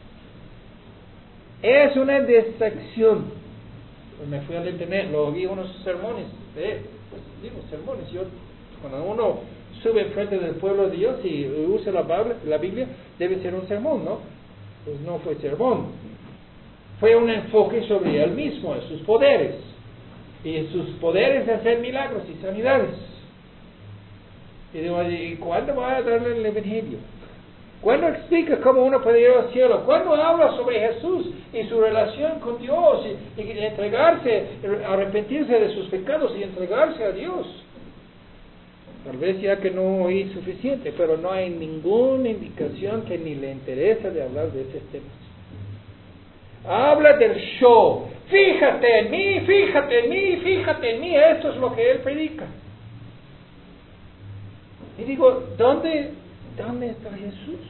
Es una distracción. Me fui al internet, lo oí unos sermones, sermones. Cuando uno sube enfrente del pueblo de Dios y usa la Biblia, debe ser un sermón, ¿no? Pues no fue sermón. Fue un enfoque sobre él mismo, sus poderes. Y sus poderes de hacer milagros y sanidades. Y digo, ¿y cuándo va a darle el evangelio? ¿Cuándo explica cómo uno puede ir al cielo? ¿Cuándo habla sobre Jesús y su relación con Dios y entregarse, arrepentirse de sus pecados y entregarse a Dios? Tal vez ya que no oí suficiente, pero no hay ninguna indicación que ni le interesa de hablar de esos temas. Habla del show. Fíjate en mí. Esto es lo que él predica. Y digo, ¿dónde está Jesús?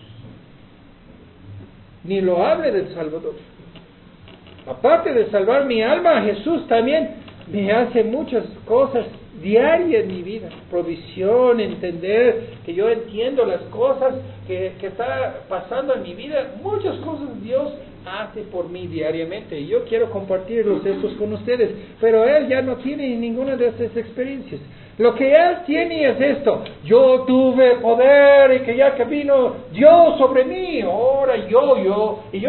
Ni lo hable del Salvador. Aparte de salvar mi alma, Jesús también me hace muchas cosas diarias en mi vida. Provisión, entender que yo entiendo las cosas que está pasando en mi vida. Muchas cosas Dios hace por mí diariamente y yo quiero compartirlos estos con ustedes, pero él ya no tiene ninguna de esas experiencias. Lo que él tiene es esto: yo tuve poder y que ya que vino Dios sobre mí, ahora yo, y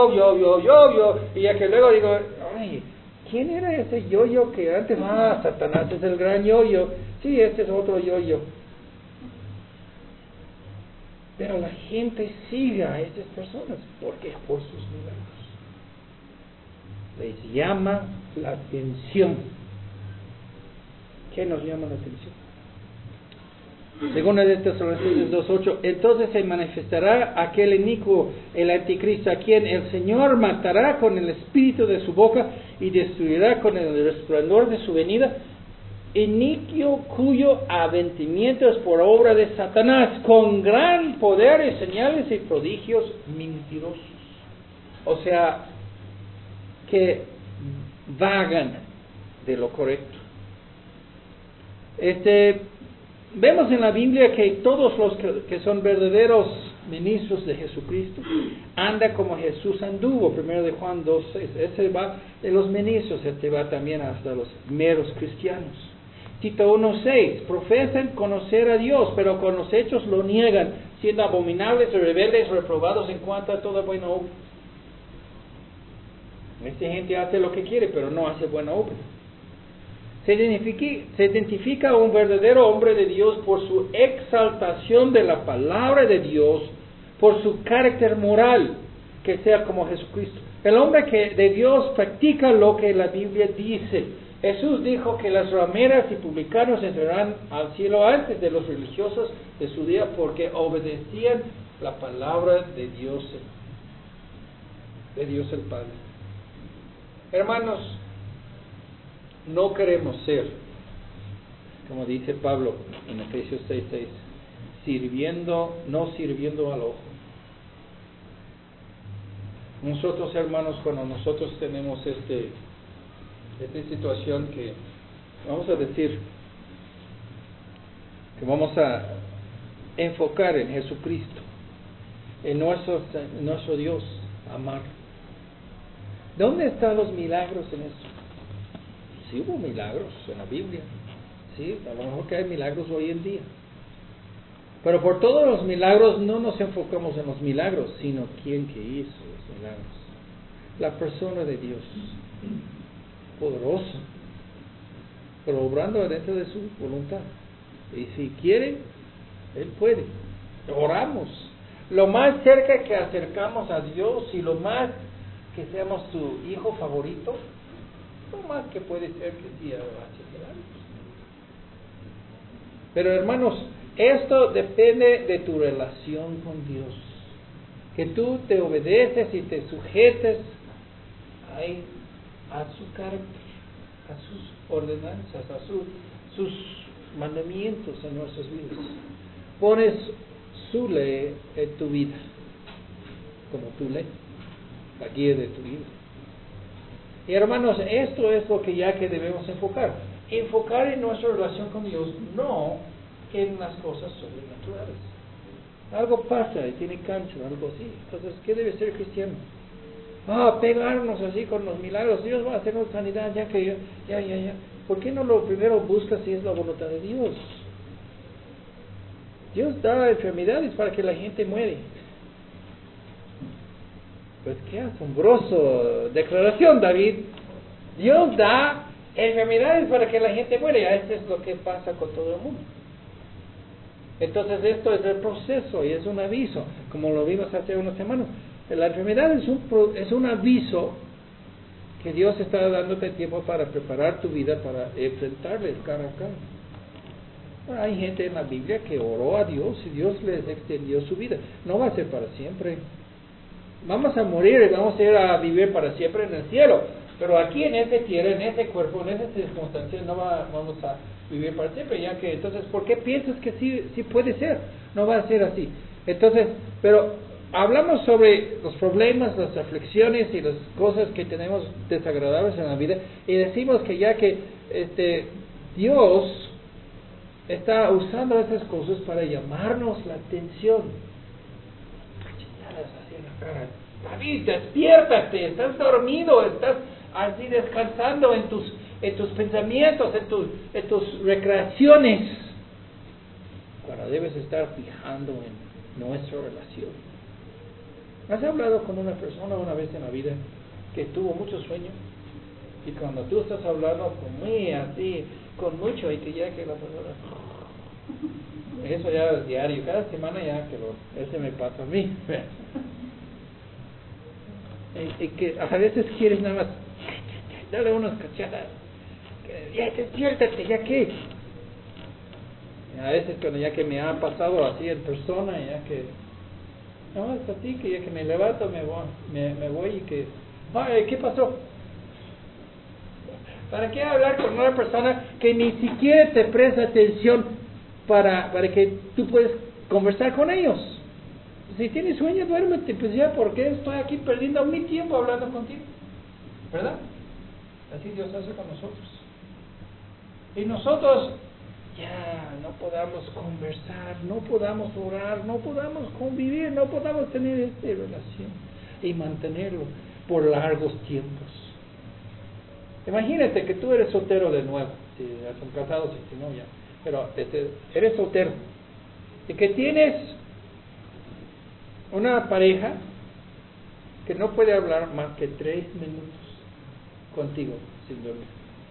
ya que luego digo, ay, ¿quién era ese yo que antes? Satanás es el gran yo. Sí, este es otro yo. Pero la gente sigue a esas personas. ¿Por qué? Por sus milagros. Les llama la atención. ¿Qué nos llama la atención? Según de Tesalonicenses 2:8, entonces se manifestará aquel inicuo, el anticristo, a quien el Señor matará con el espíritu de su boca y destruirá con el resplandor de su venida. iniquo cuyo abatimiento es por obra de Satanás, con gran poder y señales y prodigios mentirosos. O sea, que vagan de lo correcto. Vemos en la Biblia que todos los que son verdaderos ministros de Jesucristo anda como Jesús anduvo. 1 de Juan 2:6. Ese va de los ministros, este va también hasta los meros cristianos. Tito 1:6. Profesan conocer a Dios, pero con los hechos lo niegan, siendo abominables y rebeldes, reprobados en cuanto a toda buena obra. Esta gente hace lo que quiere, pero no hace buena obra. Se identifica a un verdadero hombre de Dios por su exaltación de la palabra de Dios, por su carácter moral, que sea como Jesucristo. El hombre que de Dios practica lo que la Biblia dice. Jesús dijo que las rameras y publicanos entrarán al cielo antes de los religiosos de su día porque obedecían la palabra de Dios el Padre. Hermanos, no queremos ser, como dice Pablo en Efesios 6:6, no sirviendo al ojo. Nosotros, hermanos, cuando nosotros tenemos esta situación que vamos a decir que vamos a enfocar en Jesucristo, en nuestro Dios, amar. ¿Dónde están los milagros en eso? Sí hubo milagros en la Biblia, sí, a lo mejor que hay milagros hoy en día. Pero por todos los milagros no nos enfocamos en los milagros, sino quién que hizo los milagros. La persona de Dios, poderoso, pero obrando dentro de su voluntad. Y si quiere, Él puede. Oramos. Lo más cerca que acercamos a Dios y lo más que seamos su hijo favorito, lo más que puede ser que sí hace milagros. Pero hermanos, esto depende de tu relación con Dios. Que tú te obedeces y te sujetes a su carácter, a sus ordenanzas, a sus mandamientos en nuestras vidas. Pones su ley en tu vida, como tu ley, la guía de tu vida. Y hermanos, esto es lo que ya que debemos enfocar. Enfocar en nuestra relación con Dios, no en las cosas sobrenaturales. Algo pasa y tiene cáncer, algo así. Entonces, ¿qué debe ser cristiano? Pegarnos así con los milagros. Dios va a hacernos sanidad, ya. ¿Por qué no lo primero buscas si es la voluntad de Dios? Dios da enfermedades para que la gente muere. Pues qué asombroso declaración, David. Dios da enfermedades para que la gente muere. Eso es lo que pasa con todo el mundo. Entonces esto es el proceso y es un aviso, como lo vimos hace unas semanas. La enfermedad es un aviso que Dios está dándote tiempo para preparar tu vida para enfrentarle cara a cara. Bueno, hay gente en la Biblia que oró a Dios y Dios les extendió su vida. No va a ser para siempre. Vamos a morir y vamos a ir a vivir para siempre en el cielo. Pero aquí en esta tierra, en este cuerpo, en esas circunstancias, no vamos a vivir para siempre. Ya que, entonces, ¿por qué piensas que sí puede ser? No va a ser así. Entonces, pero hablamos sobre los problemas, las aflicciones y las cosas que tenemos desagradables en la vida. Y decimos que ya que Dios está usando esas cosas para llamarnos la atención. David, despiértate, estás dormido, estás así descansando en tus pensamientos, en tus recreaciones, cuando debes estar fijando en nuestra relación. ¿Has hablado con una persona una vez en la vida que tuvo mucho sueño? Y cuando tú estás hablando con mucho, y que ya que la persona... Eso ya es diario, cada semana ya que ese me pasa a mí. Y que a veces quieres nada más darle unas cachadas, ya despiértate, ya que a veces cuando ya que me ha pasado así en persona, ya que no es así, que ya que me levanto me voy y que ¿qué pasó? ¿Para qué hablar con una persona que ni siquiera te presta atención para que tú puedas conversar con ellos? Si tienes sueño, duérmete, pues ya, ¿por qué estoy aquí perdiendo mi tiempo hablando contigo? ¿Verdad? Así Dios hace con nosotros. Y nosotros ya no podamos conversar, no podamos orar, no podamos convivir, no podamos tener esta relación y mantenerlo por largos tiempos. Imagínate que tú eres soltero de nuevo, si son casados y si no ya, pero eres soltero y que tienes una pareja que no puede hablar más que 3 minutos contigo sin dormir.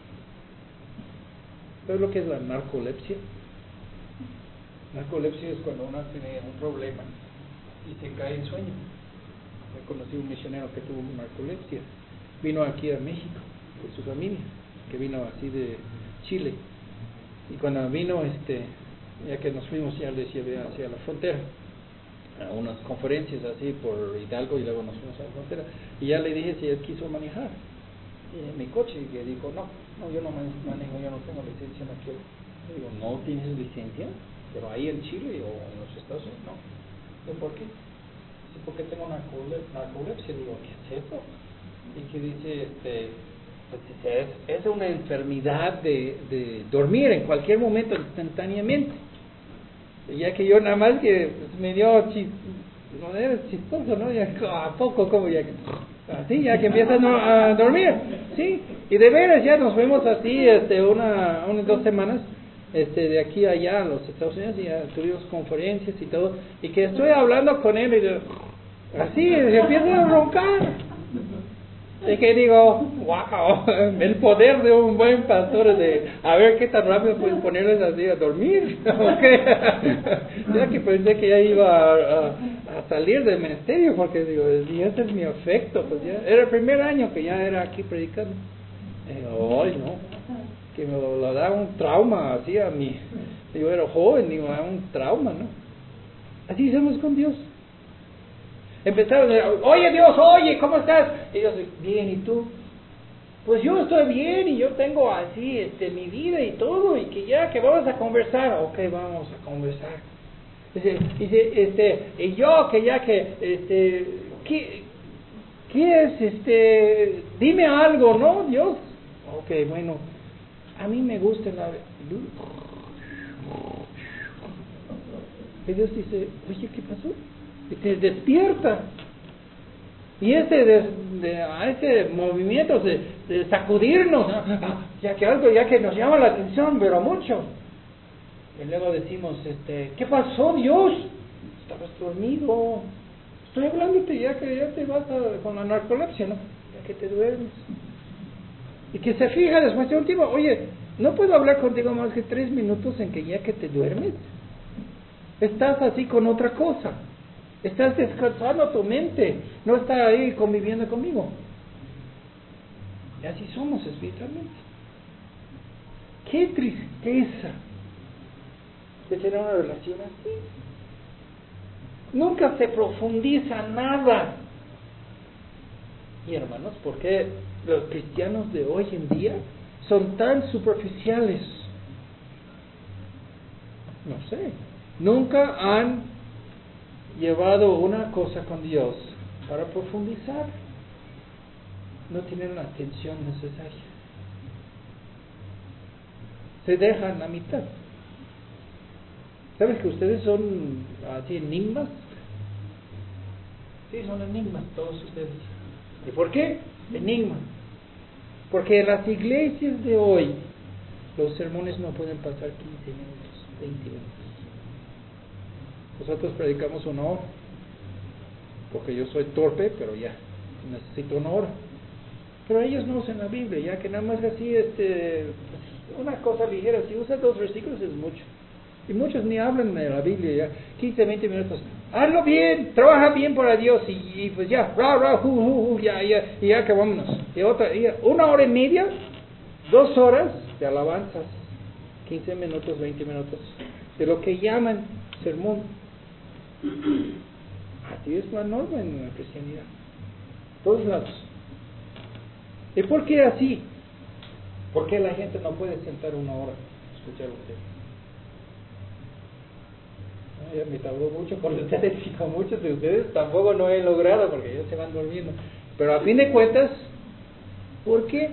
¿Sabes lo que es la narcolepsia? Narcolepsia es cuando uno tiene un problema y se cae en sueño. Yo conocí un misionero que tuvo narcolepsia. Vino aquí a México con su familia, que vino así de Chile. Y cuando vino, ya que nos fuimos, ya les llevé hacia la frontera, a unas conferencias así por Hidalgo, y luego nos fuimos a la frontera. Y ya le dije si él quiso manejar mi coche, y que dijo, no, yo no manejo, yo no tengo licencia, no quiero. Le digo, ¿no tienes licencia? Pero ahí en Chile o en los Estados Unidos, no. ¿Y por qué? Sí, porque tengo narcolepsia. Digo, ¿qué es eso? Y que dice, pues dice, es una enfermedad de dormir en cualquier momento instantáneamente. Y ya que yo nada más que me dio no era chistoso, ¿no? Ya a poco como ya que así ya que empiezas a dormir, sí, y de veras ya nos fuimos así unas 2 semanas de aquí a allá a los Estados Unidos, y ya tuvimos conferencias y todo, y que estoy hablando con él y así empieza a roncar. Y que digo, wow, el poder de un buen pastor de a ver qué tan rápido puedes ponerles así a dormir. Ya que pensé que ya iba a salir del ministerio, porque digo, y ese es mi afecto, pues ya era el primer año que ya era aquí predicando. Y digo, ay no, que me lo da un trauma así a mí. Yo era joven, digo, da un trauma, ¿no? Así somos con Dios. Empezaron a decir, oye Dios, oye, ¿cómo estás? Y yo, bien, ¿y tú? Pues yo estoy bien y yo tengo así mi vida y todo, y que ya que vamos a conversar. Ok, vamos a conversar. Dice, y yo que ya que, ¿qué es? Dime algo, ¿no, Dios? Ok, bueno, a mí me gusta la luz. Y Dios dice, oye, ¿qué pasó? Y te despierta. Y ese movimiento de sacudirnos, ya que algo ya que nos llama la atención, pero mucho. Y luego decimos, ¿qué pasó, Dios? Estabas dormido. Estoy hablándote ya que ya te vas con la narcolepsia, ¿no? Ya que te duermes. Y que se fija después de un tiempo, oye, no puedo hablar contigo más que 3 minutos en que ya que te duermes. Estás así con otra cosa. Estás descansando tu mente, no está ahí conviviendo conmigo. Y así somos espiritualmente. Qué tristeza de tener una relación así. Nunca se profundiza nada. Y hermanos, ¿por qué los cristianos de hoy en día son tan superficiales? No sé. Nunca han llevado una cosa con Dios para profundizar. No tienen la atención necesaria. Se dejan a mitad. ¿Sabes que ustedes son así enigmas? Sí, son enigmas todos ustedes. ¿Y por qué? Enigmas. Porque en las iglesias de hoy los sermones no pueden pasar 15 minutos, 20 minutos. Nosotros predicamos 1 hora, porque yo soy torpe, pero ya necesito 1 hora. Pero ellos no usan la Biblia, ya que nada más así, una cosa ligera, si usa 2 versículos es mucho. Y muchos ni hablan de la Biblia, ya 15, 20 minutos. Hazlo bien, trabaja bien para Dios, y pues ya, ya que vámonos. Y otra, 1 hora y media, 2 horas de alabanzas, 15 minutos, 20 minutos, de lo que llaman sermón. Así es la norma en la cristianidad, todos lados. ¿Y por qué así? ¿Por qué la gente no puede sentar una hora a escuchar usted? Ya me tardó mucho con ustedes y con muchos de ustedes tampoco no he logrado porque ellos se van durmiendo. Pero a fin de cuentas, ¿por qué?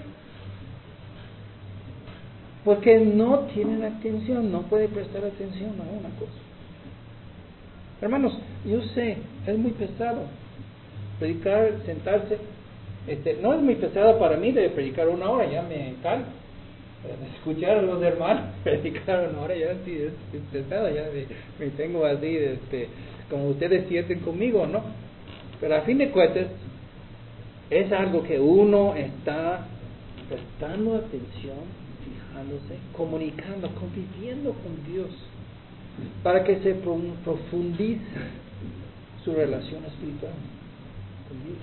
Porque no tienen atención, no pueden prestar atención a una cosa. Hermanos, yo sé, es muy pesado predicar, sentarse. No es muy pesado para mí de predicar una hora, ya me encanta. Escuchar a los hermanos predicar una hora ya sí es pesado, ya me tengo así, como ustedes sienten conmigo, ¿no? Pero a fin de cuentas, es algo que uno está prestando atención, fijándose, comunicando, conviviendo con Dios, para que se profundice su relación espiritual con Dios.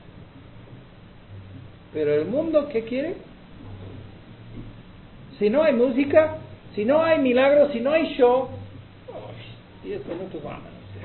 Pero el mundo, ¿qué quiere? Si no hay música, si no hay milagros, si no hay show, 10 minutos van a hacer.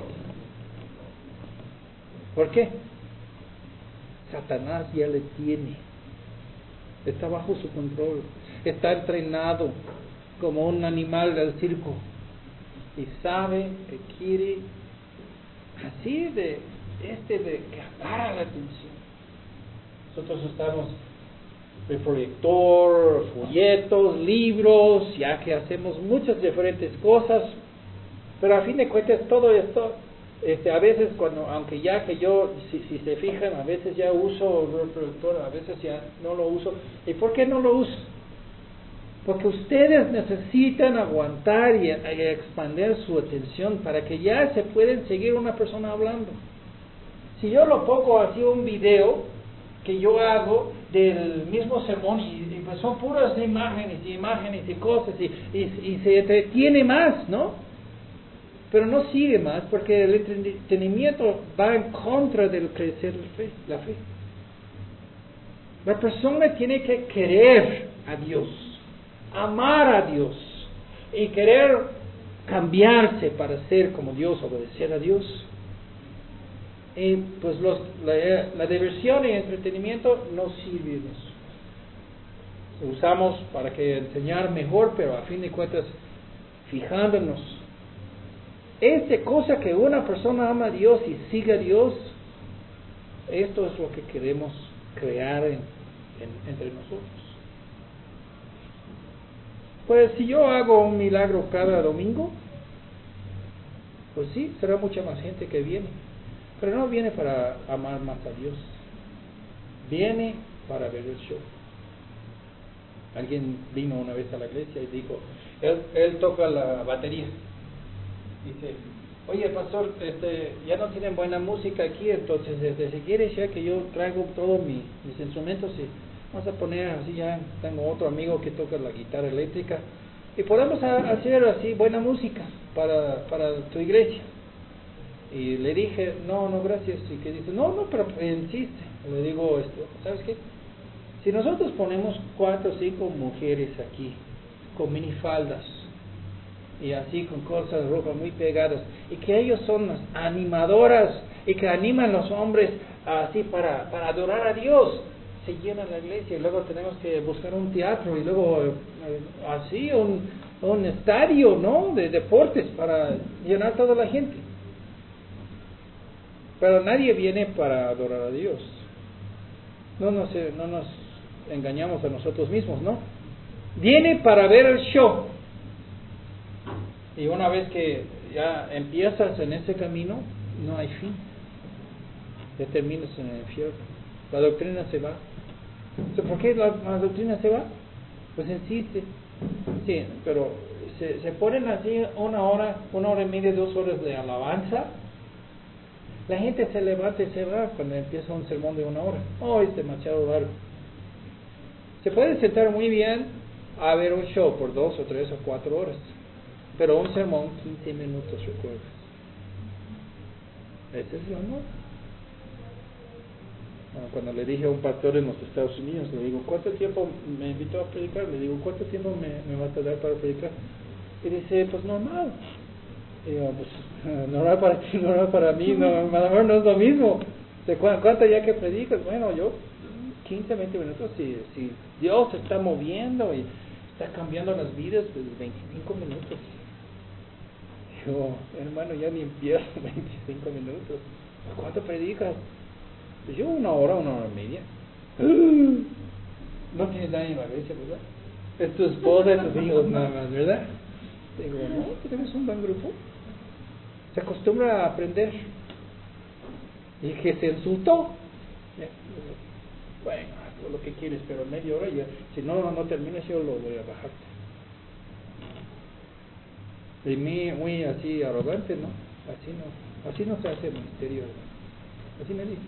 ¿Por qué? Satanás ya le tiene, está bajo su control, está entrenado como un animal del circo y sabe que quiere así de que agarra la atención. Nosotros estamos de proyector, folletos, libros, ya que hacemos muchas diferentes cosas, pero a fin de cuentas todo esto, a veces aunque ya que yo, si se fijan, a veces ya uso el proyector, a veces ya no lo uso. ¿Y por qué no lo uso? Porque ustedes necesitan aguantar y expandir su atención para que ya se pueden seguir una persona hablando. Si yo lo pongo así un video que yo hago del mismo sermón y pues son puras imágenes y cosas y se entretiene más, ¿no? Pero no sigue más porque el entretenimiento va en contra del crecer la fe. La persona tiene que querer a Dios, amar a Dios y querer cambiarse para ser como Dios, obedecer a Dios. Y pues la diversión y el entretenimiento no sirve de eso. Lo usamos para que enseñar mejor, pero a fin de cuentas, fijándonos. Cosa que una persona ama a Dios y sigue a Dios, esto es lo que queremos crear entre nosotros. Pues si yo hago un milagro cada domingo, pues sí, será mucha más gente que viene. Pero no viene para amar más a Dios, viene para ver el show. Alguien vino una vez a la iglesia y dijo, él toca la batería. Dice, oye pastor, ya no tienen buena música aquí, entonces si quieres ya que yo traigo todos mis instrumentos y vamos a poner así, ya tengo otro amigo que toca la guitarra eléctrica y podemos hacer así buena música para tu iglesia. Y le dije, no, gracias. Y que dice, no, pero insiste. Le digo, ¿sabes qué? Si nosotros ponemos 4 o 5 mujeres aquí, con minifaldas, y así con cosas rojas muy pegadas, y que ellos son las animadoras, y que animan a los hombres así para adorar a Dios, se llena la iglesia, y luego tenemos que buscar un teatro, y luego así un estadio, ¿no? De deportes, para llenar toda la gente. Pero nadie viene para adorar a Dios. No nos engañamos a nosotros mismos, ¿no? Viene para ver el show. Y una vez que ya empiezas en ese camino, no hay fin. Ya terminas en el infierno. La doctrina se va. ¿Por qué la doctrina se va? Pues insiste. Sí, pero se ponen así una hora y media, 2 horas de alabanza. La gente se levanta y se va cuando empieza un sermón de 1 hora. Es demasiado largo. Se puede sentar muy bien a ver un show por 2 o 3 o 4 horas. Pero un sermón, 15 minutos, recuerdas. Ese es el amor. Cuando le dije a un pastor en los Estados Unidos, le digo, ¿cuánto tiempo me invitó a predicar? Le digo, ¿cuánto tiempo me va a tardar para predicar? Y dice, pues normal. Y digo, pues normal para ti, normal para mí, no, a lo mejor no es lo mismo. ¿De cuánto ya que predicas? Bueno, yo 15, 20 minutos, si Dios se está moviendo y está cambiando las vidas, pues 25 minutos. Digo, hermano, ya ni empiezo 25 minutos. ¿Cuánto predicas? Pues yo 1 hora, 1 hora y media. No tienes nadie en la iglesia, ¿verdad? Es tu esposa y tus hijos nada más, ¿verdad? Digo, no, tenemos un buen grupo. Se acostumbra a aprender. Y que se insultó. Bueno, haz lo que quieres, pero media hora ya. Si no terminas, yo lo voy a bajar. Y muy así arrogante, ¿no? Así no se hace ministerio. Así me dice.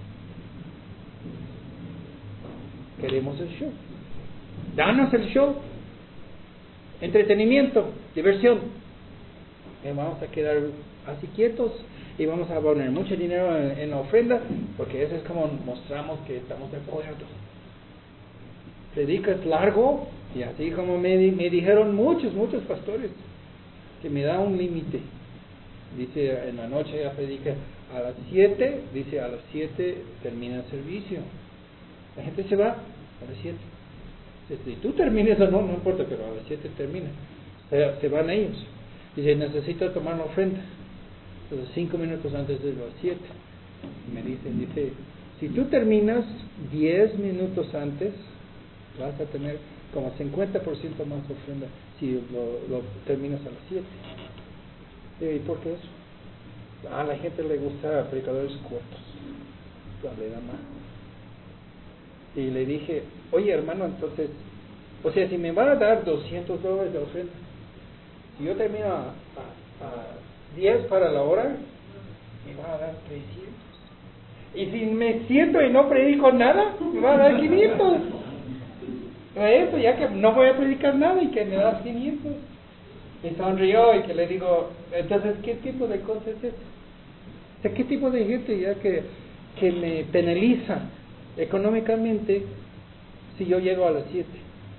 Queremos el show. Danos el show. Entretenimiento, diversión. Y vamos a quedar así quietos y vamos a poner mucho dinero en la ofrenda, porque eso es como mostramos que estamos de acuerdo. Predicas largo, y así como me dijeron muchos pastores, que me da un límite. Dice, en la noche ya predica a las 7, dice a las 7 termina el servicio. La gente se va a las 7. Si tú termines o no importa, pero a las 7 termina. Se van ellos. Dice, necesito tomar la ofrenda. Entonces 5 minutos antes de las 7. Me dice, si tú terminas 10 minutos antes, vas a tener como 50% más ofrenda si lo terminas a las 7. ¿Y por qué eso? A la gente le gusta predicadores cortos. Le da más. Y le dije, oye hermano, entonces, o sea, si me van a dar $200 de ofrenda, si yo termino a 10 para la hora, me van a dar 300. Y si me siento y no predico nada, me van a dar 500. Eso, ya que no voy a predicar nada y que me das 500. Y sonrió y que le digo, entonces, ¿qué tipo de cosa es esto? O sea, ¿qué tipo de gente ya que me penaliza económicamente si yo llego a las 7?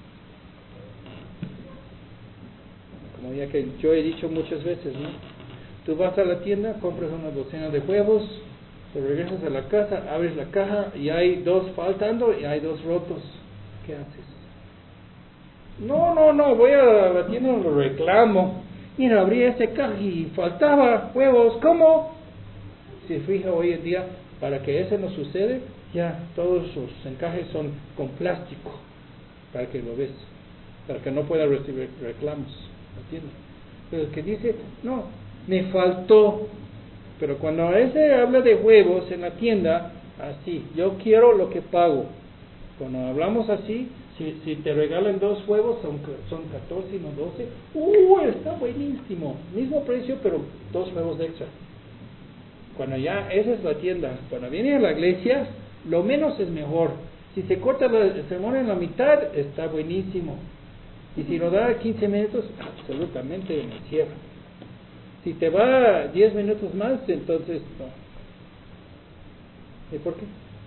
Como ya que yo he dicho muchas veces, ¿no? Tú vas a la tienda, compras una docena de huevos, te regresas a la casa, abres la caja y hay 2 faltando y hay 2 rotos. ¿Qué haces? No, voy a la tienda y lo reclamo. Mira, abrí ese caja y faltaba huevos. ¿Cómo? Se fija hoy en día, para que eso no sucede, ya todos sus encajes son con plástico, para que lo ves, para que no pueda recibir reclamos. ¿Entiendes? Pero el que dice, no, me faltó. Pero cuando ese habla de huevos en la tienda, así, yo quiero lo que pago. Cuando hablamos así, si te regalan 2 huevos, son 14 y no 12, está buenísimo, mismo precio, pero 2 huevos extra. Cuando ya, esa es la tienda. Cuando viene a la iglesia, lo menos es mejor. Si se corta el sermón en la mitad, está buenísimo. Y si lo da 15 minutos, absolutamente me cierra. Si te va 10 minutos más, entonces no. ¿Y por qué?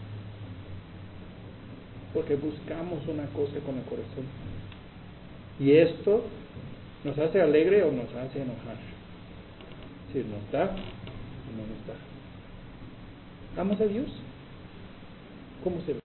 Porque buscamos una cosa con el corazón. Y esto nos hace alegre o nos hace enojar. Si nos da o no nos da. ¿Amamos a Dios? ¿Cómo se ve?